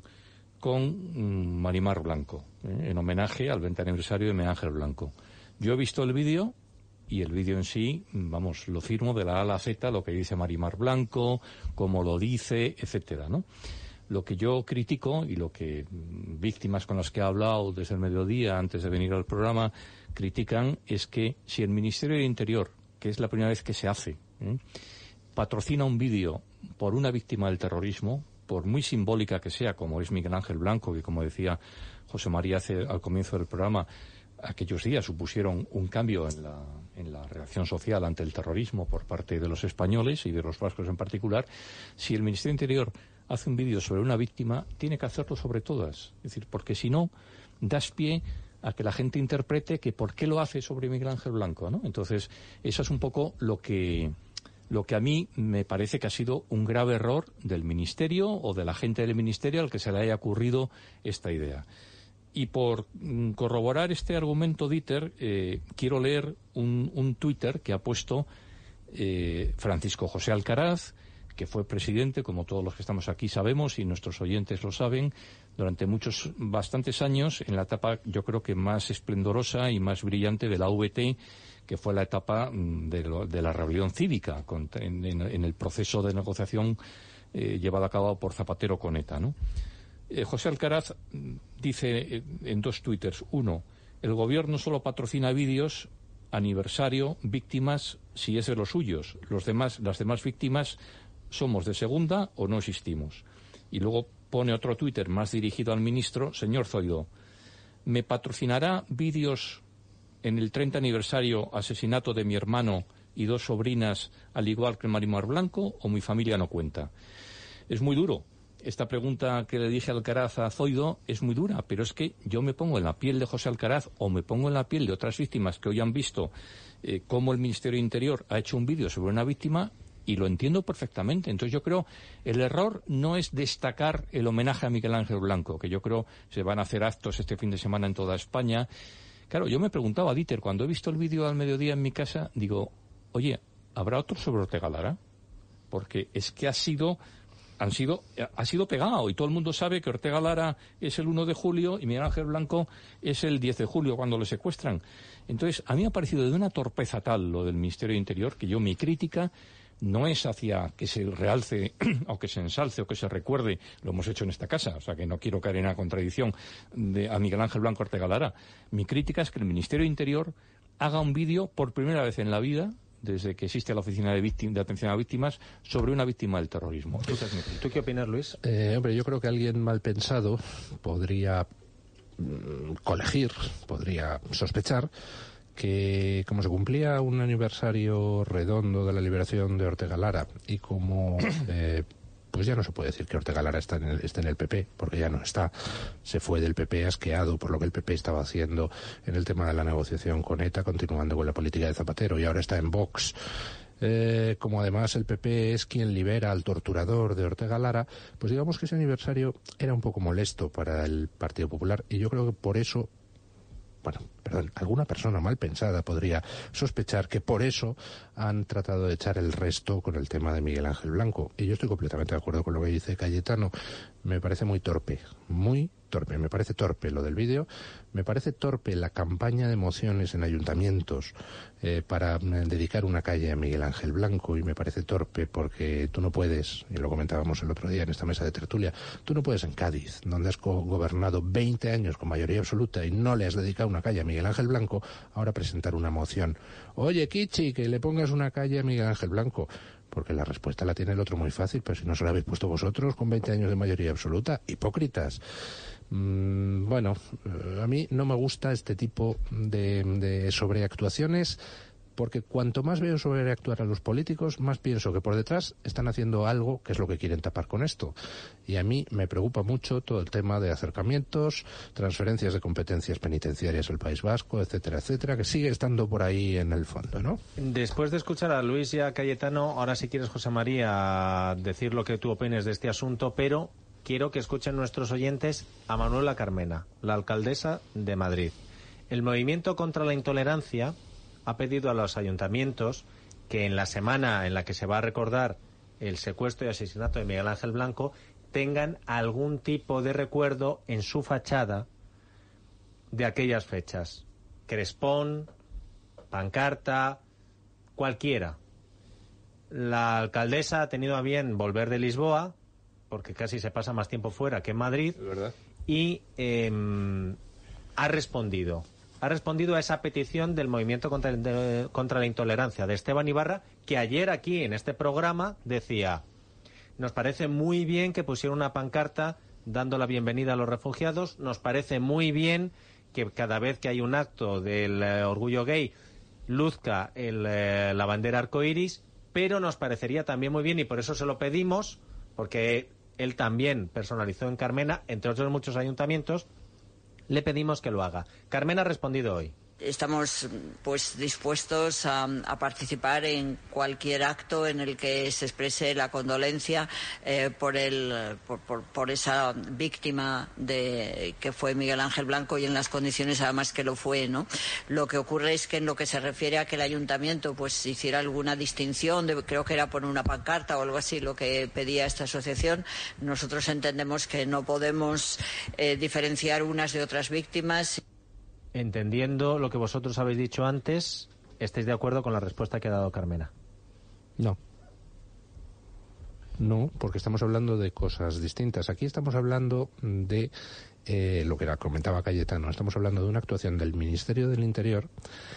con Marimar Blanco, ¿eh? En homenaje al veinte aniversario de Miguel Ángel Blanco. Yo he visto el vídeo y el vídeo en sí, vamos, lo firmo de la A a la Z, lo que dice Marimar Blanco, cómo lo dice, etcétera, ¿no? Lo que yo critico y lo que víctimas con las que he hablado desde el mediodía antes de venir al programa critican es que si el Ministerio de Interior, que es la primera vez que se hace, ¿eh? patrocina un vídeo por una víctima del terrorismo, por muy simbólica que sea, como es Miguel Ángel Blanco, que como decía José María hace, al comienzo del programa, aquellos días supusieron un cambio en la, en la reacción social ante el terrorismo por parte de los españoles y de los vascos en particular. Si el Ministerio de Interior hace un vídeo sobre una víctima, tiene que hacerlo sobre todas. Es decir, porque si no, das pie a que la gente interprete que por qué lo hace sobre Miguel Ángel Blanco, ¿no? Entonces, eso es un poco lo que, lo que a mí me parece que ha sido un grave error del Ministerio o de la gente del Ministerio al que se le haya ocurrido esta idea. Y por corroborar este argumento, Dieter, eh, quiero leer un, un Twitter que ha puesto eh, Francisco José Alcaraz, que fue presidente, como todos los que estamos aquí sabemos y nuestros oyentes lo saben, durante muchos, bastantes años, en la etapa yo creo que más esplendorosa y más brillante de la V T, que fue la etapa de, lo, de la rebelión cívica, con, en, en, en el proceso de negociación eh, llevado a cabo por Zapatero con ETA, ¿no? Eh, José Alcaraz dice en dos twitters. Uno, el gobierno solo patrocina vídeos, aniversario, víctimas, si es de los suyos. Los demás, las demás víctimas somos de segunda o no existimos. Y luego pone otro twitter más dirigido al ministro. Señor Zoido, ¿me patrocinará vídeos en el treinta aniversario asesinato de mi hermano y dos sobrinas, al igual que Marimar Blanco, o mi familia no cuenta? Es muy duro. Esta pregunta que le dije a Alcaraz a Zoido es muy dura, pero es que yo me pongo en la piel de José Alcaraz o me pongo en la piel de otras víctimas que hoy han visto eh, cómo el Ministerio de Interior ha hecho un vídeo sobre una víctima y lo entiendo perfectamente. Entonces yo creo el error no es destacar el homenaje a Miguel Ángel Blanco, que yo creo se van a hacer actos este fin de semana en toda España. Claro, yo me preguntaba, Dieter, cuando he visto el vídeo al mediodía en mi casa, digo, oye, ¿habrá otro sobre Ortega Lara? Porque es que ha sido... han sido ha sido pegado y todo el mundo sabe que Ortega Lara es el uno de julio y Miguel Ángel Blanco es el diez de julio cuando le secuestran. Entonces, a mí me ha parecido de una torpeza tal lo del Ministerio de Interior que yo mi crítica no es hacia que se realce o que se ensalce o que se recuerde, lo hemos hecho en esta casa, o sea que no quiero caer en una contradicción de a Miguel Ángel Blanco Ortega Lara. Mi crítica es que el Ministerio de Interior haga un vídeo por primera vez en la vida, desde que existe la Oficina de, Víctim, de Atención a Víctimas, sobre una víctima del terrorismo. ¿Tú qué opinas, Luis? Eh, hombre, yo creo que alguien mal pensado podría mmm, colegir, podría sospechar que como se cumplía un aniversario redondo de la liberación de Ortega Lara y como... Eh, pues ya no se puede decir que Ortega Lara está en, el, está en el P P, porque ya no está. Se fue del P P asqueado por lo que el P P estaba haciendo en el tema de la negociación con ETA, continuando con la política de Zapatero, y ahora está en Vox. Eh, como además el P P es quien libera al torturador de Ortega Lara, pues digamos que ese aniversario era un poco molesto para el Partido Popular, y yo creo que por eso... Bueno, perdón, alguna persona mal pensada podría sospechar que por eso han tratado de echar el resto con el tema de Miguel Ángel Blanco. Y yo estoy completamente de acuerdo con lo que dice Cayetano. Me parece muy torpe, muy torpe. Me parece torpe lo del vídeo. Me parece torpe la campaña de mociones en ayuntamientos eh, para dedicar una calle a Miguel Ángel Blanco. Y me parece torpe porque tú no puedes, y lo comentábamos el otro día en esta mesa de tertulia, tú no puedes en Cádiz, donde has gobernado veinte años con mayoría absoluta y no le has dedicado una calle a Miguel Ángel Blanco, ahora presentar una moción. Oye, Kichi, que le pongas una calle a Miguel Ángel Blanco. Porque la respuesta la tiene el otro muy fácil, pero si no se la habéis puesto vosotros con veinte años de mayoría absoluta, hipócritas. Mm, bueno, a mí no me gusta este tipo de, de sobreactuaciones porque cuanto más veo sobreactuar a los políticos, más pienso que por detrás están haciendo algo que es lo que quieren tapar con esto. Y a mí me preocupa mucho todo el tema de acercamientos, transferencias de competencias penitenciarias al País Vasco, etcétera, etcétera, que sigue estando por ahí en el fondo, ¿no? Después de escuchar a Luis y a Cayetano, ahora si quieres, José María, decir lo que tú opines de este asunto, pero quiero que escuchen nuestros oyentes a Manuela Carmena, la alcaldesa de Madrid. El Movimiento contra la Intolerancia ha pedido a los ayuntamientos que en la semana en la que se va a recordar el secuestro y asesinato de Miguel Ángel Blanco tengan algún tipo de recuerdo en su fachada de aquellas fechas. Crespón, pancarta, cualquiera. La alcaldesa ha tenido a bien volver de Lisboa, porque casi se pasa más tiempo fuera que en Madrid, ¿Es verdad? y eh, ha respondido. Ha respondido a esa petición del Movimiento contra, de, contra la Intolerancia de Esteban Ibarra, que ayer aquí en este programa decía: nos parece muy bien que pusieron una pancarta dando la bienvenida a los refugiados, nos parece muy bien que cada vez que hay un acto del eh, orgullo gay luzca el, eh, la bandera arcoiris, pero nos parecería también muy bien, y por eso se lo pedimos, porque él también personalizó en Carmena, entre otros muchos ayuntamientos, le pedimos que lo haga. Carmena ha respondido hoy. Estamos pues dispuestos a, a participar en cualquier acto en el que se exprese la condolencia eh, por el por, por, por esa víctima de que fue Miguel Ángel Blanco, y en las condiciones además que lo fue, ¿no? Lo que ocurre es que en lo que se refiere a que el ayuntamiento pues hiciera alguna distinción, de, creo que era poner una pancarta o algo así lo que pedía esta asociación, nosotros entendemos que no podemos eh, diferenciar unas de otras víctimas. Entendiendo lo que vosotros habéis dicho antes, ¿estáis de acuerdo con la respuesta que ha dado Carmena? No. No, porque estamos hablando de cosas distintas. Aquí estamos hablando de eh, lo que comentaba Cayetano. Estamos hablando de una actuación del Ministerio del Interior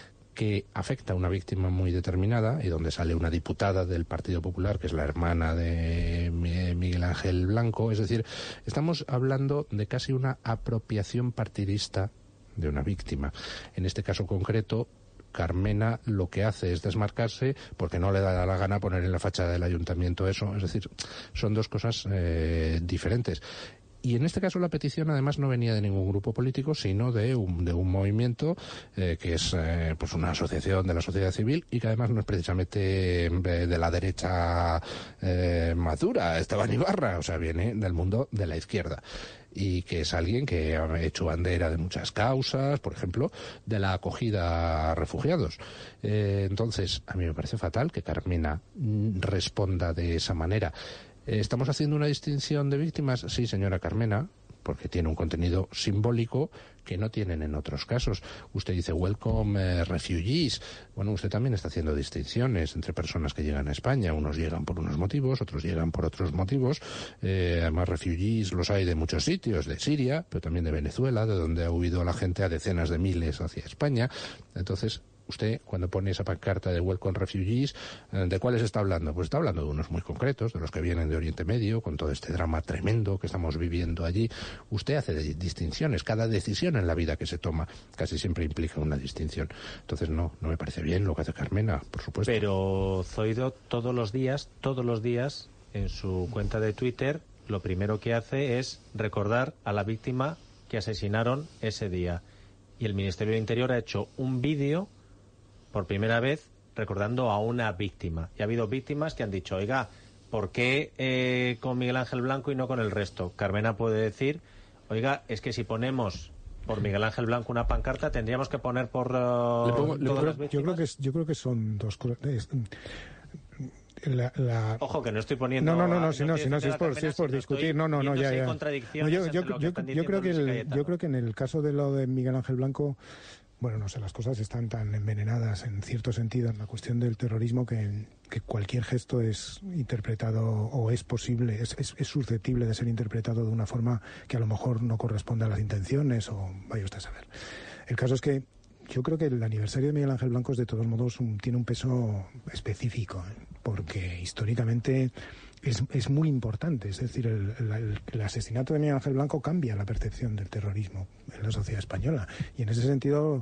que afecta a una víctima muy determinada y donde sale una diputada del Partido Popular, que es la hermana de Miguel Ángel Blanco. Es decir, estamos hablando de casi una apropiación partidista de una víctima. En este caso concreto, Carmena lo que hace es desmarcarse porque no le da la gana poner en la fachada del ayuntamiento eso. Es decir, son dos cosas eh, diferentes. Y en este caso la petición además no venía de ningún grupo político, sino de un, de un movimiento eh, que es eh, pues una asociación de la sociedad civil y que además no es precisamente de la derecha eh, madura, Esteban Ibarra, o sea, viene del mundo de la izquierda. Y que es alguien que ha hecho bandera de muchas causas, por ejemplo, de la acogida a refugiados. Eh, entonces, a mí me parece fatal que Carmena responda de esa manera. ¿Estamos haciendo una distinción de víctimas? Sí, señora Carmena, porque tiene un contenido simbólico que no tienen en otros casos. Usted dice welcome eh, refugees. Bueno, usted también está haciendo distinciones entre personas que llegan a España. Unos llegan por unos motivos, otros llegan por otros motivos. Eh, además, refugees los hay de muchos sitios, de Siria, pero también de Venezuela, de donde ha huido la gente a decenas de miles hacia España. Entonces, usted, cuando pone esa pancarta de Welcome Refugees, ¿de cuáles está hablando? Pues está hablando de unos muy concretos, de los que vienen de Oriente Medio, con todo este drama tremendo que estamos viviendo allí. Usted hace de distinciones. Cada decisión en la vida que se toma casi siempre implica una distinción. Entonces, no, no me parece bien lo que hace Carmena, por supuesto. Pero Zoido todos los días, todos los días, en su cuenta de Twitter, lo primero que hace es recordar a la víctima que asesinaron ese día. Y el Ministerio del Interior ha hecho un vídeo por primera vez recordando a una víctima. Y ha habido víctimas que han dicho, oiga, ¿por qué eh, con Miguel Ángel Blanco y no con el resto? Carmena puede decir, oiga, es que si ponemos por Miguel Ángel Blanco una pancarta, tendríamos que poner por uh, le pongo, le todas creo, las víctimas. Yo creo que es, yo creo que son dos cosas. La, la... Ojo, que no estoy poniendo... No, no, no, no, si, no, si, no, si es por, si es por discutir, no, no, no, ya, ya. No, yo, yo, yo, yo, yo, creo que el, yo creo que en el caso de lo de Miguel Ángel Blanco, bueno, no sé, las cosas están tan envenenadas en cierto sentido en la cuestión del terrorismo que, que cualquier gesto es interpretado o es posible, es, es, es susceptible de ser interpretado de una forma que a lo mejor no corresponde a las intenciones o vaya usted a saber. El caso es que yo creo que el aniversario de Miguel Ángel Blanco es de todos modos un, tiene un peso específico, ¿eh? Porque históricamente es, es muy importante. Es decir, el, el, el asesinato de Miguel Ángel Blanco cambia la percepción del terrorismo en la sociedad española. Y en ese sentido,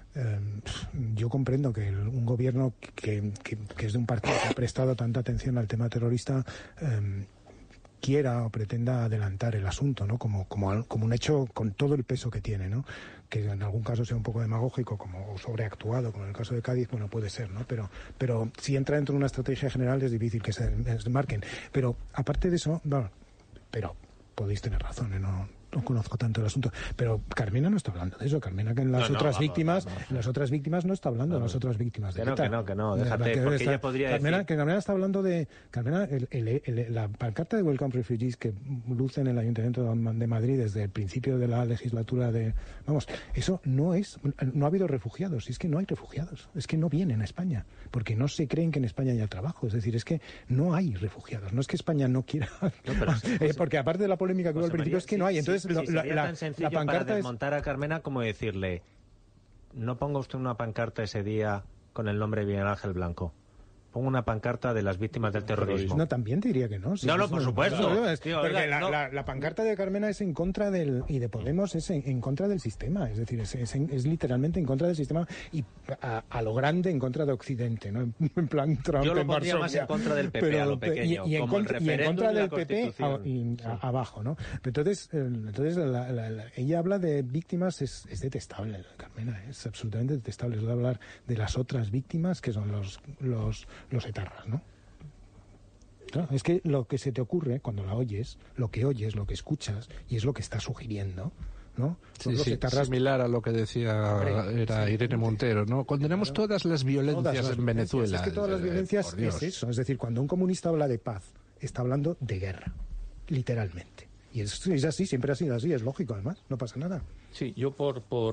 Eh, yo comprendo que el, un gobierno que, que, que es de un partido que ha prestado tanta atención al tema terrorista eh, quiera o pretenda adelantar el asunto, ¿no? Como, como, como un hecho con todo el peso que tiene, ¿no? Que en algún caso sea un poco demagógico, como sobreactuado, como en el caso de Cádiz, bueno, puede ser, ¿no? Pero, pero si entra dentro de una estrategia general es difícil que se desmarquen. Pero aparte de eso, bueno, pero podéis tener razón, ¿eh? No, no conozco tanto el asunto, pero Carmena no está hablando de eso. Carmena, que en las no, no, otras vamos, víctimas, vamos, vamos. en las otras víctimas no está hablando de las otras víctimas de Que no, ETA. que no, que no, déjate, Que porque está, ella podría Carmena, decir... que Carmena está hablando de... Carmena, el, el, el, la pancarta de Welcome Refugees que luce en el Ayuntamiento de Madrid desde el principio de la legislatura de... Vamos, eso no es... No ha habido refugiados, es que no hay refugiados, es que no vienen a España, porque no se creen que en España haya trabajo, es decir, es que no hay refugiados, no es que España no quiera... No, pero, eh, porque aparte de la polémica que hubo al principio, es que no hay, entonces sí, lo, sí, la, sería la, tan sencillo la pancarta para es... desmontar a Carmena como decirle: no ponga usted una pancarta ese día con el nombre de Miguel Ángel Blanco, ponga una pancarta de las víctimas del terrorismo. No, también te diría que no. Sí, no, no, eso por supuesto. No, es, Tío, porque oiga, la, no. la, la pancarta de Carmena es en contra del... Y de Podemos es en, en contra del sistema. Es decir, es, es, es literalmente en contra del sistema y a, a lo grande en contra de Occidente, ¿no? En plan Trump. Yo lo en pondría Varsovia. más en contra del P P, Pero, a lo pequeño, y, y, en como el contra, y en contra referéndum y la del P P a, y, Sí. a, abajo, ¿no? Entonces, eh, entonces la, la, la, ella habla de víctimas, es, es detestable, Carmena, es absolutamente detestable. Es de hablar de las otras víctimas, que son los, los, los etarras, ¿no? Claro, es que lo que se te ocurre cuando la oyes, lo que oyes, lo que escuchas, y es lo que está sugiriendo, ¿no? Sí, sí, etarras... similar a lo que decía Hombre, era sí, Irene Montero, ¿no? Condenemos claro. todas las violencias todas las en violencias. Venezuela. Es que todas las violencias eh, es eso. Es decir, cuando un comunista habla de paz, está hablando de guerra, literalmente. Y es, es así, siempre ha sido así, es lógico además, no pasa nada. Sí, yo por, por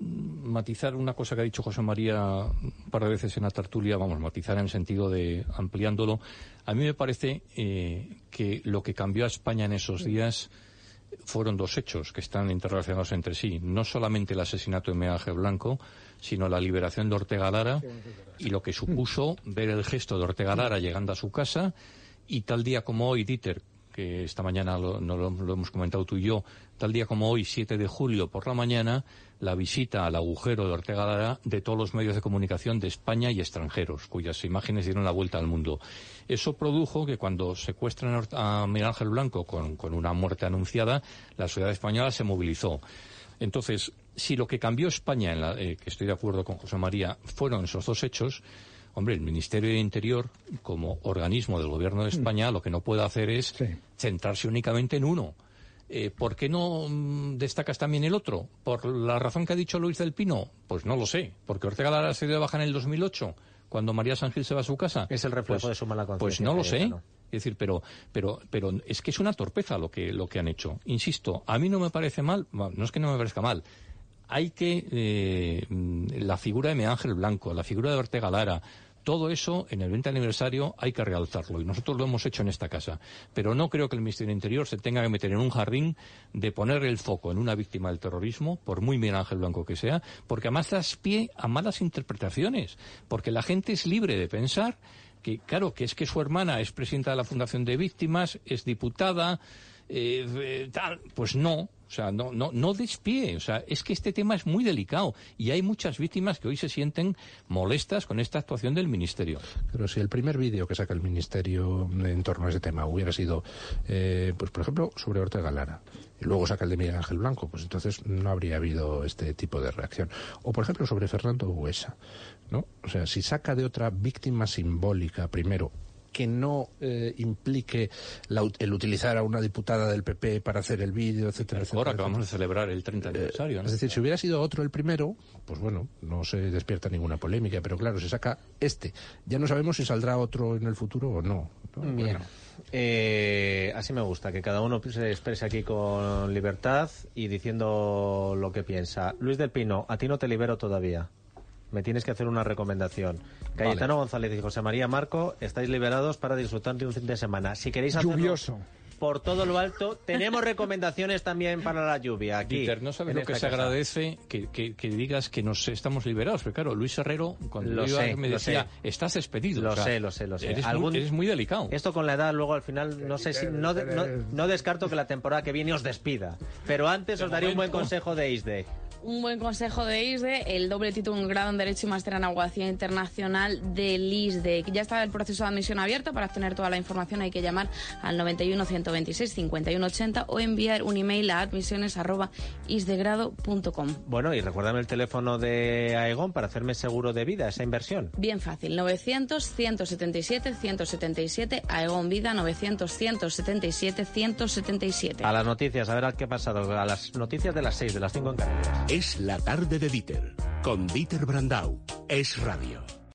matizar una cosa que ha dicho José María un par de veces en la tertulia, vamos, matizar en el sentido de ampliándolo, a mí me parece eh, que lo que cambió a España en esos días fueron dos hechos que están interrelacionados entre sí. No solamente el asesinato de Miguel Ángel Blanco, sino la liberación de Ortega Lara y lo que supuso ver el gesto de Ortega Lara llegando a su casa y tal día como hoy, Dieter, que esta mañana lo, no lo, lo hemos comentado tú y yo, tal día como hoy, siete de julio por la mañana, la visita al agujero de Ortega Lara de todos los medios de comunicación de España y extranjeros, cuyas imágenes dieron la vuelta al mundo. Eso produjo que cuando secuestran a Miguel Ángel Blanco con, con una muerte anunciada, la sociedad española se movilizó. Entonces, si lo que cambió España, en la, eh, que estoy de acuerdo con José María, fueron esos dos hechos, hombre, el Ministerio de Interior, como organismo del Gobierno de España, lo que no puede hacer es sí. centrarse únicamente en uno. Eh, ¿Por qué no mmm, destacas también el otro? ¿Por la razón que ha dicho Luis del Pino? Pues no lo sé. ¿Porque Ortega Lara se dio de baja en el dos mil ocho, cuando María San Gil se va a su casa? Es el reflejo pues, de su mala conciencia. Pues no lo sé. No. Es decir, pero, pero, pero es que es una torpeza lo que, lo que han hecho. Insisto, a mí no me parece mal, no es que no me parezca mal. Hay que, eh, la figura de Miguel Ángel Blanco, la figura de Ortega Lara, todo eso, en el veinte aniversario, hay que realzarlo, y nosotros lo hemos hecho en esta casa. Pero no creo que el Ministerio del Interior se tenga que meter en un jardín de poner el foco en una víctima del terrorismo, por muy Miguel Ángel Blanco que sea, porque además das pie a malas interpretaciones, porque la gente es libre de pensar que, claro, que es que su hermana es presidenta de la Fundación de Víctimas, es diputada, eh, eh, tal, pues no. O sea, no, no, no despié. O sea, es que este tema es muy delicado y hay muchas víctimas que hoy se sienten molestas con esta actuación del Ministerio. Pero si el primer vídeo que saca el Ministerio en torno a ese tema hubiera sido, eh, pues por ejemplo, sobre Ortega Lara, y luego saca el de Miguel Ángel Blanco, pues entonces no habría habido este tipo de reacción. O por ejemplo sobre Fernando Buesa, ¿no? O sea, si saca de otra víctima simbólica primero, que no eh, implique la, el utilizar a una diputada del P P para hacer el vídeo, etcétera, etcétera. Ahora acabamos de celebrar el treinta aniversario, ¿no? Es decir, si hubiera sido otro el primero, pues bueno, no se despierta ninguna polémica, pero claro, se saca este. Ya no sabemos si saldrá otro en el futuro o no. ¿no? Bien. Bueno. Eh, así me gusta, que cada uno se exprese aquí con libertad y diciendo lo que piensa. Luis del Pino, a ti no te libero todavía. Me tienes que hacer una recomendación. Cayetano vale. González y José María Marco, estáis liberados para disfrutar de un fin de semana. Si queréis hacerlo lluvioso por todo lo alto, tenemos recomendaciones también para la lluvia aquí. Peter, no sabes lo que se casa. agradece que, que, que digas que nos estamos liberados, pero claro, Luis Herrero cuando lo iba sé, me decía, sé. estás despedido. Lo o sea, sé, lo sé, lo sé. Eres, ¿Algún... muy, eres muy delicado. Esto con la edad luego al final, no sé si, no, no, no descarto que la temporada que viene os despida, pero antes de os daría momento, un buen consejo de Isde. Un buen consejo de I S D E, el doble título en grado en Derecho y máster en Abogacía Internacional del I S D E. Ya está el proceso de admisión abierto. Para obtener toda la información hay que llamar al noventa y uno, ciento veintiséis, cincuenta y uno ochenta o enviar un email a admisiones arroba isdegrado punto com. Bueno, y recuérdame el teléfono de Aegon para hacerme seguro de vida, esa inversión. Bien fácil, novecientos, ciento setenta y siete, ciento setenta y siete, Aegon Vida, novecientos, ciento setenta y siete, ciento setenta y siete. A las noticias, a ver qué ha pasado. A las noticias de las seis, de las cinco en Canarias. Es la tarde de Dieter, con Dieter Brandau. Es Radio.